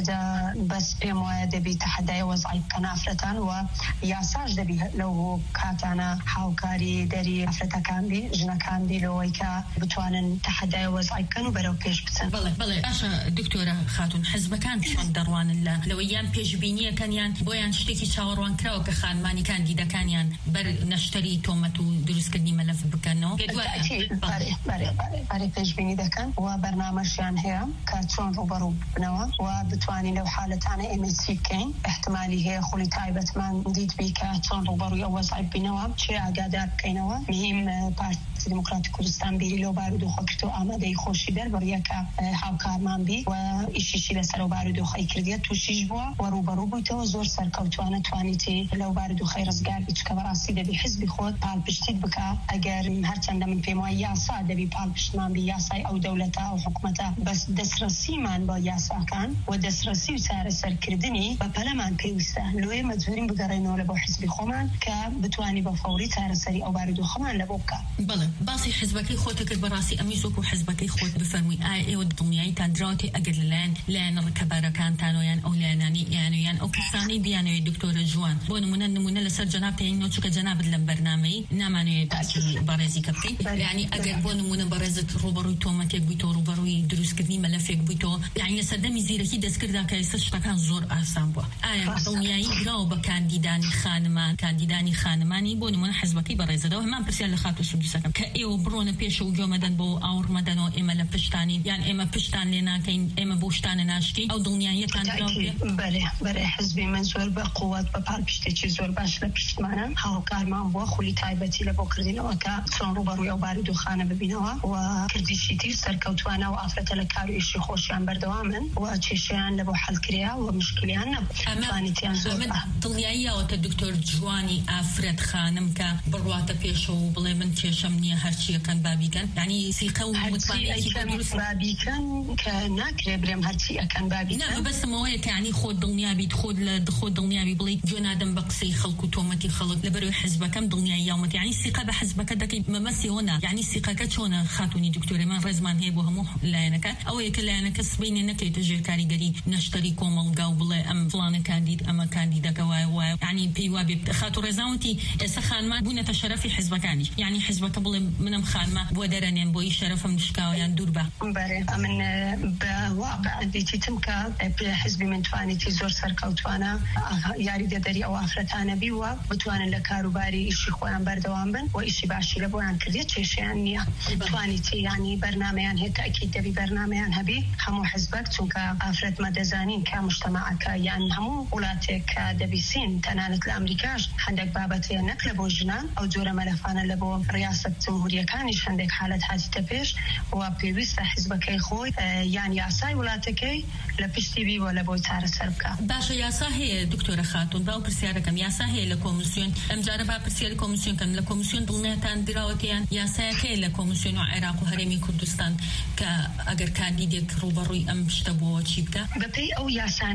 بەس پێم وایە دەبی تەحەدای وەزعی بکەن ئافرەتان و یاساش دەبی لەو کاتانە هاوکاری دەری ئافرەتەکان بی ژنەکان بی لەوەی کە بتوانن تەحەدای وەزعی بکەن و بەرەو پێش بچن. بەڵێ باشە دکتۆرە خاتون حزبەکان چۆن دەڕوانن لەوەی یان پێشبینیەکەنیان بۆیان شتێکی چاوەڕوان کراوە کە خانمانی کاندیدەکانیان بەر نەشتەری تۆمەت و دروستکردنی مەلەف بکەنەوە بەرێ پێشبینی دەکەن و بەرنامەشیان هەیە کە چۆن ڕوبەڕوو بنەوە و بتوانین لەو حالەتانە ئێمە چی بکەین احتمالی هەیە خۆی تایبەتمان دیت بی کە چۆن ڕوبەڕووی ئەو وەزعی بینەوە چێ ئاگادار بکەینەوە مهم پارتی دیموکراتی کوردستان بیری لەو بارودۆخە کرد و ئامادەی خۆشی دەربڕیەکە هاوکارمان بی و ئیشیشی لەسەر و بارودۆخەی کردیە تووشیش بووە و ڕوبەڕوو بوویتەوە زۆر سەرکەوتوانە توانیتی لەو بارودۆخەی ڕزگار بیت کە بەڕاستی دەبی حزبی خۆت پاڵپشتیت بکە ئەگەر هەرچەندە من پێم وایە یاسا دەبی پاڵپشتمان بی یاسای ئەو دەوڵەتە ئەو حکومەتە بەس دەسرەسیمان بۆ یاساکان و دەسرەسی و چارەسەرکردنی بە پەلەمان پێویستە لۆیە مەجبورین بگەڕێنەوە لە بۆ حزبی خۆمان کە بتوانی بە فەوری چارەسەری ئەو بارودۆخەمان لە بۆ بکە. بەڵێ باسی حزبەکەی خۆتە کرد بەڕاستی ئەمیش وەکو حزبەکەی خۆت بفەرمووی ئایا ئێوە دڵنیاییتان دراوەتێ ئەگەر لەلایەن ڕکەبارەکانتانەوەیان ئەو لایەنانی یانویان ئەو کەسانی بیانەوەی دکتۆرە جوان بۆ نمونە لەسەر جەناب تەینەوە چونکە جەنابت لەم بەرنامەی نامانوێت بەڕێزی کە بکەیت یعنی ئەگەر بۆ نمونە بەڕێزت ڕوبەڕووی تۆمەتێک بوویتەوە ڕوبەڕووی دروستکردنی مەلەفێک بوویتەوە یعنی لە سەردەمی زیرەکی دەستکردا کە ئێستا شتەکان زۆر ئاسان بووە ئایا دڵنیایی دراوە بە کاندیدانی خانمانی بۆ نمونە حزبەکەی بەڕێزەدەوە هەمان پرسیار لە خاتو سودوسەکەم کە ئێوە بڕۆنە پێشە و گوێمەدەن بۆ ئاوڕمەدەنەوە ئێمە لە پشتانی یان ئێمە پشتان لێ ناکەین ئێمە بۆ شتانە ناشتی ئەو دڵنیاییەتان بەرێ حزبی من زۆر بە قووەت بە پاڵپشتێکی زۆر باش لە پشتمانە هاوکارمان بووە خولی تایبەتی لە بۆ کردنەوە کە چۆن ڕوبەڕووی ئەو بارودۆخانە ببینەوە و کردیشی تیر سەرکەوتوانە و ئافرەتە لە کار و ئیشی خۆشیان بەردەوامن و کێشەیان لە بۆ حەڵکریا و مشکلیان نەبووانیتیان زۆر دڵنیاییەوەتە دکتۆر جوانی ئافرەت خانم کە بڕواتە پێشە و بڵێ من کێشەم نییە هەرچیەکەن بابیکەن یعنی سیقە و بابیکەن کە ناکرێ برێم هەرچی ئەکەن بابیکەن بەسمەوەیە کە ینی خۆت دڵنیابیت خۆت دڵنیابی بڵێ گوێ نادەم بە قسەی خەڵک و تۆمەتی خەڵک لەبەرەوەی حزبەکەم دڵنیایی یاومەت یعنی سیقە بە حزبەکە دەکەیت مەمەسیەوە یعنی سیقەکە چۆنە خاتونی دکتۆرە من ڕێزمان هەیە بۆ هەموو لایەنەکە ئەوەیە کە لایەنەکە سبەینێ نەکەیتە ژێر کاریگەری نەشتەری کۆمەڵگا و بڵێ ئەم فڵانە کاندید ئەمە کاندیدەکە وایە یعنی پێی وابي خاطر رزاوتي سخان ما بنت شرفي حزبكاني يعني حزبك قبل منم خان ما بودرن بوي شرف مشكاو يعني دوربا بره من بواقع ديتي تمكا بحزب من تواني تزور سركوتوانا ياري دري او افرتانا بيوا بتوان لكاروباري إشي خوان بردوام بن وإشي باشي لبوان كرديت شيء يعني تواني تي يعني برنامجان هيك أكيد دبي برنامجان هبي همو حزبك تونكا أفرد مدزانين كمجتمعك يعني همو ولاتك دبي سين تنانت الأمريكاش عندك بابتي نقل بوجنان أو جورا ملفانا لبو رئاسة جمهورية كانش عندك حالة حاجة تبيش وبيوست حزبك خوي يعني ياساي ولاتكي لبشتي بي ولا بو تار سربكا باشا ياسا هي دكتورة خاتون باو برسياركم ياسا هي لكوميسيون امجاربا برسيار كوميسيون كم لكوميسيون دلنيتان دراوتيان ياسا كي لكوميسيون عراق وهرمي كردستان كأجر كانديدك روبروي أم شتبو تشيبكا بقي أو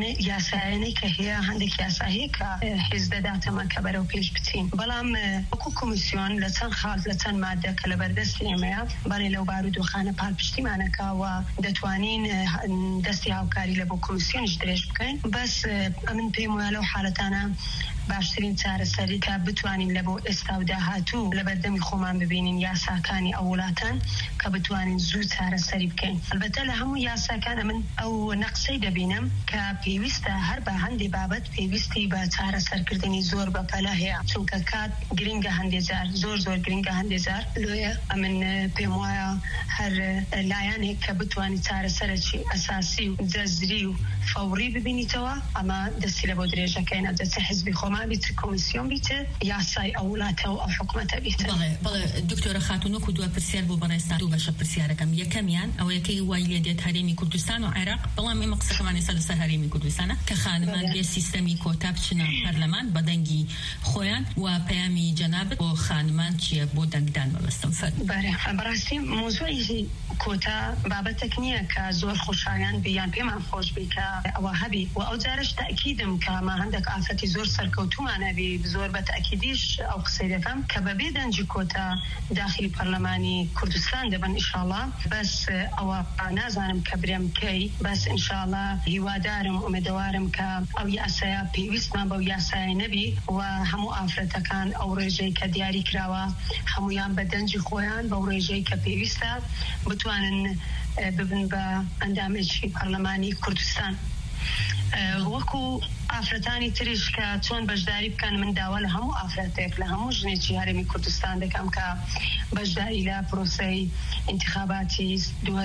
ياساني كهي عندك ياسا هي كحزب داتا ما كبروا بيش بتين بلام أكو كوميسيون لتن خالد لتن مادة كالبردست ليميا بري لو بارود وخانة بالبشتي معنا كوا دتوانين دستي هاوكاري لبو كوميسيون جدريش بكين بس أمن بيمو لو حالتانا باشترين تار سريكا بتوانين لبو استوداهاتو لبردمي خومان ببينين ياساكاني أولاتان كبتوانين زو تار سريبكين البته لهمو ياساكان من أو نقصي دبينم كبيوستا هربا هندي بابت بيوستي بتار سركردني زور بپلاهيا چونك كات گرينگا هندي زار زور گرينگا هندي زار لويا من بيموايا هر لايان كبتواني تار سرچي أساسي جزري فوري ببيني توا أما دستي لبو دريجا كاين دست حزبي ما بيت كوميسيون بيت ياساي أولاته أو حكومته بيت. بله دكتورة خاتون كدوا برسيار ببرستان دو باش برسياركم يكميان أو يكي وايليديت هرمي كردستان وعراق بلا ما مقصد كمان يسلس هرمي كردستان كخانمان بي سيستمي كوتابشنا برلمان بدنجي خويان وبيامي جناب وخانمان شيء بودنجدان وبستنفر. براسي موضوعي كوتا بابتك نية كزور خوشایان بیان پیمان خوش بی که اوهبی و اوزارش تأکیدم که ما عندك آفتی زور سرکوتومانه بی بزور بتأکیدیش او قصیدکم که ببیدن جی کوتا داخلی پارلمانی کردستان دبن انشاءالله بس او نازانم کبرم کی بس انشاءالله هیوادارم امیدوارم که او یاسایا پیوست من با یاسای نبی و همو آفرتکان او ریجی که دیاری کراوه همویان بدنجی خویان با ریجی که پیوسته بتوانن ببن با اندامجی پارلمانی کردستان وكو آفرتانی تریش که چون بجداری بکن من داول همو آفرتک لهمو جنیچی هرمی کردستان دکم که بجداری لا پروسی انتخاباتی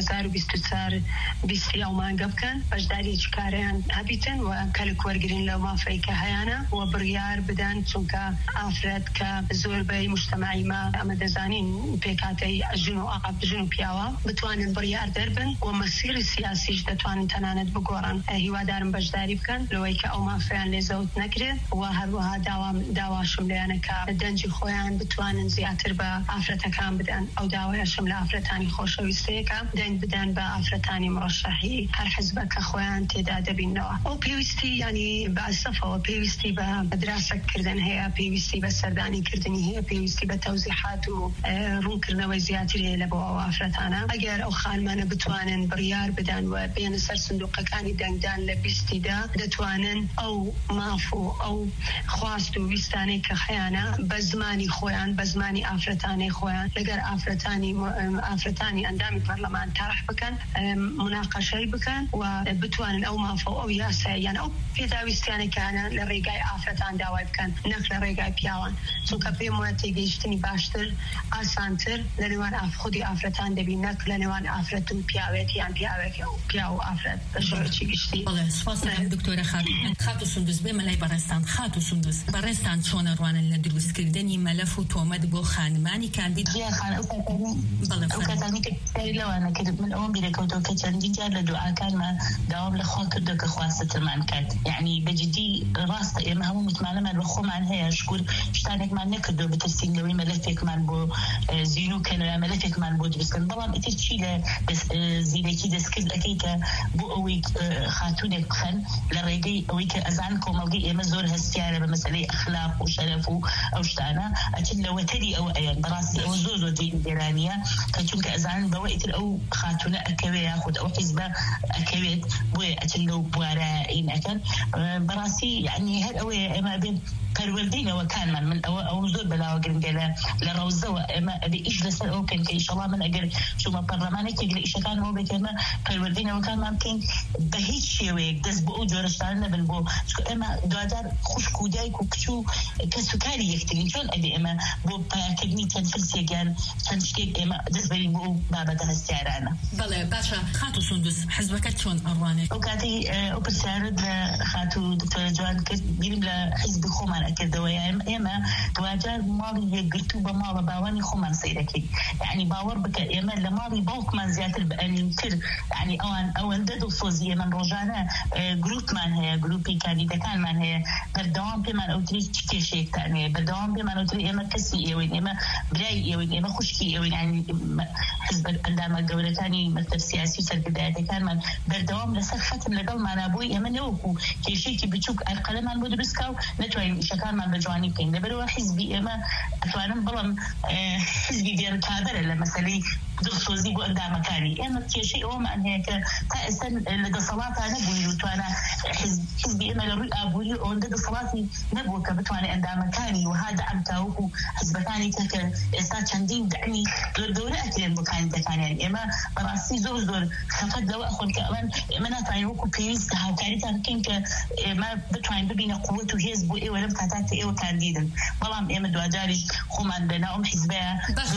2024 بیستی او مانگا بکن بجداری چکاریان هبیتن و کلک ورگرین لو مافی که هیانا و بریار بدن چون که آفرت که زور بی مجتمعی ما امدزانین پیکاتی جنو عقب جنو پیاوا بتوانن بریار دربن و مسیر سیاسیش دتوانن تنانت بگورن هیوادارم بجداری بکن لوی که او مافیان لزوت نکره و هروها داواشم لیانه که دنجی خویان بتوانن زیاتر با آفرتکان بدن او داواشم لآفرتانی خوشویسته که دنگ بدن با آفرتانی مرشحی هر حزب که خویان تعداد بینوا او پیوستی یعنی بأسفه و پیوستی با دراسه کردن هیا پیوستی با سردانی کردنی هیا پیوستی با توضیحات و رون کردن و زیاتری لبو او آفرتانا اگر او خانمان بتوانن بریار بدن و بین سر صندوق کانی دنگدان لبیستی دا دتوانن او مافو او خواستو ویستانی که خیانه بزمانی خویان بزمانی آفرتانی خویان لگر آفرتانی اندامی پارلمان طرح بکن مناقشه بکن و بتوانن او مافو او یاسه یعنی او پیداویستانی که هنه لرگای آفرتان داوای بکن نک لرگای پیاوان چون که پیمونتی گیشتنی باشتر آسانتر لنوان خودی آفرتان دبی نک لنوان آفرتون پیاویت یعنی پیاو آفرت بشوی چی گیشتی سپاس دکتور خاتو سندوس به ملای برستان خاتو سندوس برستان چون روانن لدروس کردنی ملف و تومد بو خانمانی کاندید يا خان وكذلك لو انا كنت من اول بيركوتو كتن دي جال دعاء كان ما دوام لخو كدك خواسته مان كات يعني بجدي راس ما هو متمعلم الخو مان هي شكون شتانك ما نكدو بتسينغوي ملفك مان بو زينو كان ملفك مان بو بس كان طبعا تشيله بس زينكي دسكل اكيد بو اوي خاتونك خن لريدي اويك ازعنكم موجي مزور هالسياره بمساله اخلاق وشرف او شتانا اكن لو تدي او ايان براسي او زوزو دي جيرانيه كتشوك ازعن بوقت او خاتونه اكوي ياخذ او حزبه اكويت بو اكن لو بوارا ان اكن براسي يعني هل او ما بين پەروەردەینەوەکانمان من ئەو زۆر بەلاوە گرنگە لە ڕەوزەوە ئێمە ئەبێ ئیش لەسەر ئەو بکەین کە ئینشەڵڵا من ئەگەر چوومە پەرلەمانێکێک لە ئیشەکانەوە بێت ئێمە پەروەردەینەوەکانمان بکەین بە هیچ شێوەیەک دەست بۆ ئەو جۆرەشتان نەبن بۆ ئێمە دوادار خوشک و دایک و کچ و کەسوکاری یەکترین چۆن ئەبێ ئێمە بۆ پایکردنی چەند فلسێکیان چەند شتێک ئێمە دەست بەرین بۆ ئەو بابەتە هەستیارانە. بەڵێ باشە خاتو سوندوس حزبەکەت چۆن ئەڕوانێت؟ ئەو کاتی ئەو پرسیارت لە خاتو دکتۆرە جوان کرد بیرم لە حیزبی خۆمان ئەکردەوە ئێمە دوجار ماڵی یەکگرتو بە ماڵە باوانی خۆمان سەیرەکەی یعنی باوەڕ بکە ئێمە لە ماڵی باوکمان زیاتر بەئەمینتر یعنی ئەوەندە دڵسۆزی ئێمە ڕۆژانە گروپمان هەیە گروپی کاندیدەکانمان هەیە بەردەوام پێمان ئەوتری چ کێشەیەکتان هەیە بەردەوام پێمان ئەوتری ئێمە کەسی ئێوەین ئێمە برای ئێوەین ئێمە خوشکی ئێوەین ینی حزب ئەندامە گەورەکانی مەکتەب سیاسی و سەرکردایەتەکانمان بەردەوام لەسەر ختم لەگەڵمانە بووی ئێمە نەوەکو کێشەیەکی بچووک ئەرقەلەمان بۆ دروستکە و نەتوانین ئیشەکانمان بە جوانی بکەین لەبەرەوە حیزبی ئێمە ئەتوانم بڵم حیزبی دێڕکابەرە لە مەسەلەی دڵسۆزی بۆ ئەندامەکانی ئێمە کێشەی ئەوەمان هەیە کە تا ئێستا لە دەسەڵاتە نەبووین و توانە حیزبی ئێمە لە ڕووی ئابووری ئەوەندە دەسەڵاتی نەبووە کە بتوانێت ئەندامەکانی وها دەعم تاوەکو حیزبەکانی کە ئێستا چەندین دەعمی گەورە ئەکرێن بۆ کاندیدەکانیان ئێمە بەڕاستی زۆر خەفەت لەوە ئەخۆن کە ئەوان ئێمە ناتوانین وەکو پێویست هاوکاریتان بکەین کە ئێمە بتوانین ببینە قووەت و هێز بۆ ئێوە لەم کاتات کە ئێوە کاندیدن بەڵام ئێمە دوجاریش خۆمان بەناو ئەم حیزبەیە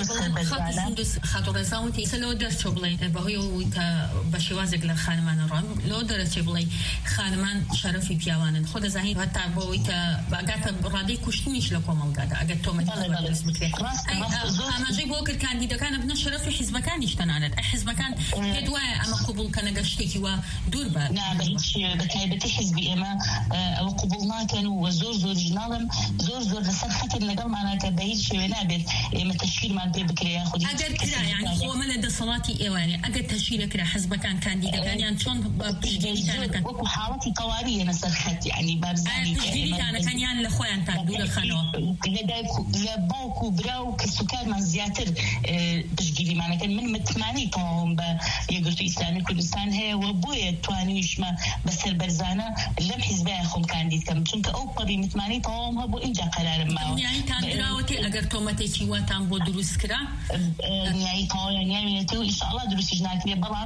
خاتوڕێزاوتی لەوە دەرچۆ بڵێ بەهۆی ئەوەی کە بە شێوازێک لە خانمانە ڕۆن لەوە دەرەچێ بڵێ خانمان شەرەفی پیاوانن خۆ دەزانیت هەتا بۆەوەی کە باگاتە ڕادەی کوشتنیش لە کۆمەڵگادا ئەگەر تۆمەتی دەست بکرێت ئاماژەی بۆ کرد کاندیدەکانە بنە شەرەفی حیزبەکانیش تەنانەت حیزبەکان پێت وایە ئەمە قبول کە نەگە شتێکی وا دوور بە بە تایبەتی حیزبی ئێمە ئەوە قبول ناکەن و زۆر ژناڵم زۆر لەسەر خەتر لەگەڵمانە کە بە هیچ شێوێ نابێت ئێمە تەشکیلمان پێ بکرێ خودی ئەگەر کرا یعنی خۆمە لە دەسەڵاتی ئێوانێ ئەگەر تەشکیلەکرا حیزبەکان کاندیدەکانیان چۆن پشتگیریتانەکەن وەکو حاڵەتی تەواویە لەسەر خەت یعنی بارزانی پشتگیریتانەکەنیان لە خۆیانتان دوورە خەنەوە لە باوک و برا و کەسوکارمان زیاتر پشتگیریمانەکەن من متمانی تەواوم بە یەکگرتووی ئیسلامی کوردستان هەیە و بۆیە توانیشمە بەسەر بەرزانە لەم حیزبەیە خۆم کاندیدکەم چونکە ئەو پەڕی متمانی تەواوم هەبوو اینجا قەرارم ماوە نیاییتان کراوەتێ ئەگەر تۆمەتێکی واتان بۆ دروست کرا نیایی تەواویان نیاوێتێ و ئینشاءڵڵا دروستیش ناکرێ بەڵام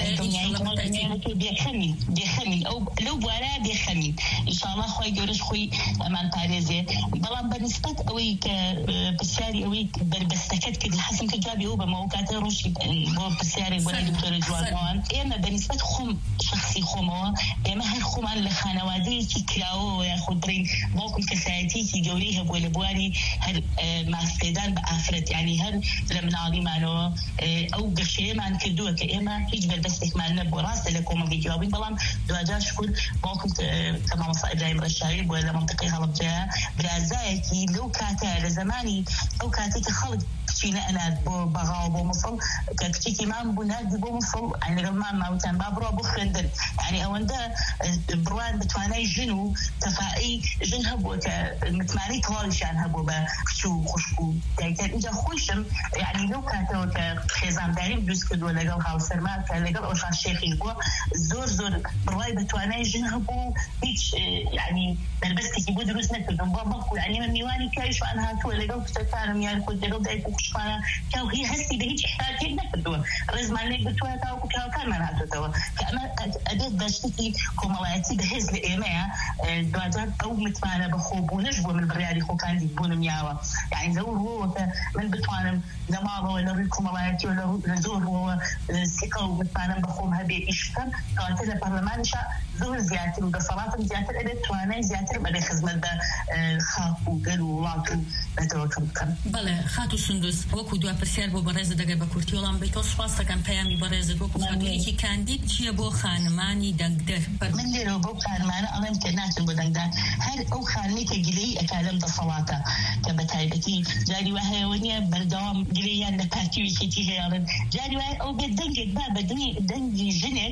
بێخەمین ئەو لەو بوارە بێخەمین ئینشاءڵڵا خۆی گەورەش خۆی ئەمان پارێزێ بەڵام بەنسبەت ئەوەی کە پرسیاری ئەوەی بربەستەکەت کرد حەسم کە جوابی ئەو بەمەوە کاتە ڕۆژی بۆ پرسیارێک بۆ دکتۆرە جوانەوەن ئێمە بەنسبەت خۆم شخصی خۆمەوە ئێمە هەر خۆمان لە خانەوادەیەکی کراوەوە یاخود بڕین باوکم کەسایەتیەکی گەورەی هەبووە لە بواری هەر ماسپێدان بە ئافرەت یعنی هەر لە مناڵیمانەوە ئەو گەشەیەمان کردووە کە ئێمە هیچ بەربەستێکمان نەبووە ڕاستە لە کۆمەڵگەی جوابین بەڵام دوجار شکر باوکم کە مامۆستا ئیبراهیم ڕەشاوی بووە لە مەنتیقەی هەڵەبجەیە برازایەکی لەو کاتە لە زمانی ئەو کاتێک کە خەڵک کچینە ئەنات بۆ بەغاوە بۆ مەسڵ کە کچێکی مام بوو نردی بۆ مەسڵ ئەنی لەگەڵ مام ماوتان با بڕۆ بۆ خوێندن یعنی ئەوەندە بڕوان بتوانای ژن و تەفاعی ژن هەبووە کە متمانەی تەواویشیان هەبوو بە کچ و خوشک و دایکتر اینجا خۆشم یعنی لەو کاتەوە کە خێزانداریم دروست کردووە لەگەڵ هاوسەرما کە لەگەڵ ئەوشان شێخی بووە زۆر بڕوای بتوانای ژن هەبوو هیچ یعنی بربەستێکی بۆ دروست نەکردم بۆ بەڵکو یعنی من میوانی کاریشوان هاتووە لەگەڵ کچەکانم یان خۆ لەگەڵ دایک و خوشکانە کە هی هەستی بە هیچ احتیاجێک نەکردووە ڕێزمان لێک بتوانێت تاوەکو پیاوەکانمان هاتووەتەوە کە ئەمە ئەبێت بە شتێکی کۆمەڵایەتی بەهێز لە ئێمەیە دوجار ئەو متمانە بە خۆبوونەش بۆ من بڕیاری خۆکاندید بوونم یاوە یعنی لەو ڕۆوە کە من بتوانم لە ماڵەوە لە ڕووی کۆمەڵایەتی و لە زۆر ڕۆوە سیقە و متمانم بە خۆم هەبێ ئیش بکەم کەواتە لە پەرلەمانیشا زۆر زیاتر و دەسەڵاتم زیاتر ئەبێت توانای زیاتر بەبێ خزمەت بە خاک و گەل و وڵات و بەتەوەکەم بکەم. بەڵێ خاتو سندوس وەکو دوا پرسیار بۆ بەڕێزت دەگەر بە کورتی وەڵام بیتەوە سوپاس دەکەم پەیامی بەڕێزت وەکو خاتوونێکی کاندید چییە بۆ خانمانی دەنگدەر؟ من لێرەوە بۆ خانمانە ئەڵێم کە ناچن بۆ دەنگدان هەر ئەو خانمەی کە گلەی ئەکا لەم دەسەڵاتە کە بە تایبەتی جاری وای هەیەوە نییە بەردەوام گلەیان لە پارتیوێکێتی هەیەڵن جاری وای ئەو بێت دەنگێک با بە دەنگی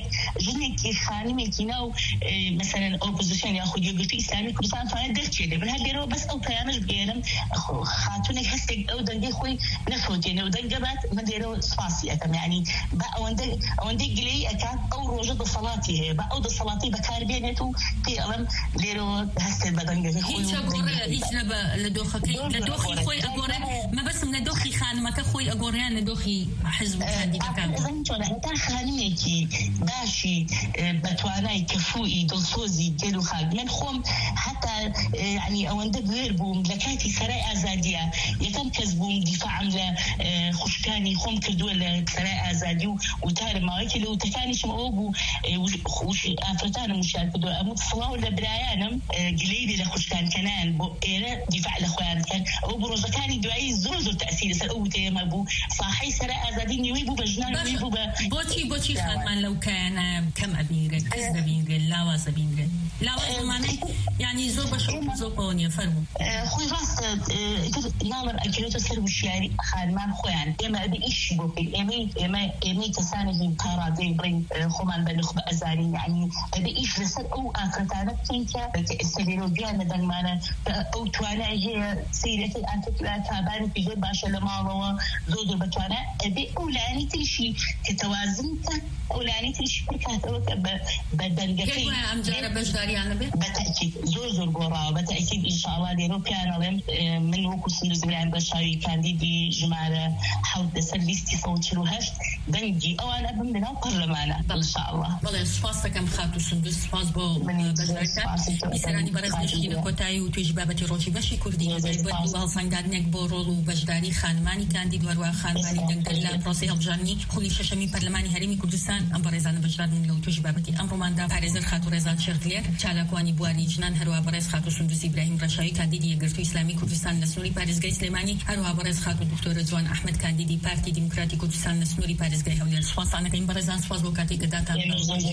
ژنێکی خانمێکی ناو مثلا ئۆپۆزیسیۆن یاخود یەکگرتووی ئیسلامی کوردستان توانێت دەرچێت من هەر لێرەوە بەس ئەو پەیامەش بگێنم خاتوونێک هەستێک ئەو دەنگەی خۆی نفوتين ودقبت مديرو سفاسي أكم يعني بقى وندق لي أكاد أو روجد صلاتي هي بقى أو صلاتي بكاربينتو في ألم ليرو هستل بدنجة هيك أقوله هيك لدوخي خوي أقوله ما بس من لدوخي خان ما كخوي أقوله لدوخي حزب كاندي بكام زين أنت خانيكي باشي بتواناي كفوي دلسوزي جلو خاج من خوم حتى يعني أوندق غير بوم لكاتي سراء أزادية يتم كسبوم دفاع عن خشكاني خوم كردول سراء أزاديو وتار مايكي لو تكاني شمعوبو وش أفرتان مشاركة دو أمود صلاة ولا برايانم قليلي لخشكان كنان بو إيرا دفاع لأخوان كان أو بروزكاني دعي زوزو تأثير سأو تيما بو صاحي سراء أزادين ويبو بجنان ويبو بوتي خاتمان لو كان كم أبينغل كذا بينغل لاواز بينغل لاواز معنى يعني زوبا شو زوبونيا فرمو خوي راست نامر أكيد تسلم الشياري خادمان خوان إما أبي إيش بوكي إما تساني بكارادي برين خوان بنخب أزاري يعني أبي إيش لسر أو آخرتانا كينكا السبيلوجيا ندن مانا أو توانا هي سيرة الأنتكلا تابان في جيب باشا لمالوا زودو بتوانا أبي أولاني تلشي كتوازنك أولاني تلشي بكاتوك بدنجتي أم جارة بجداري أنا بالتأكيد زور قرا بالتأكيد إن شاء الله ديرو بيانالين من وقت نزلان بشاي كانديدي جماعة حاول تسليستي صوت روهاش دنجي أو أنا بمنا برلمانا إن شاء الله. والله سفاسة كم خاتو سندس سفاس بو بجدارتا بسراني برز نشينا كوتاي وتوجي بابتي روشي باشي كردي هزاي بدو هالصندارنك بورولو بجداري خانماني كانديد وروا خانماني دنگلا بروسي هالجاني خلي ششمي برلماني هرمي كردستان أم برزان بجدار من لو توجي بابتي أمرو ماندا بارزر خاتو رزان شرطلير چالاكواني بواري جنان هروا برز خاتو سندس إبراهيم رشاوي كانديدي يقرتو إسلامي كردستان نسنوري بارزگاي سليماني هروا برز خاتو دكتور رضوان أحمد كانديدي بارتي ديمقراطي كردستان نسنوري بارزگاي هولير سفاس أنا كين برزان سفاس بوكاتي قداتا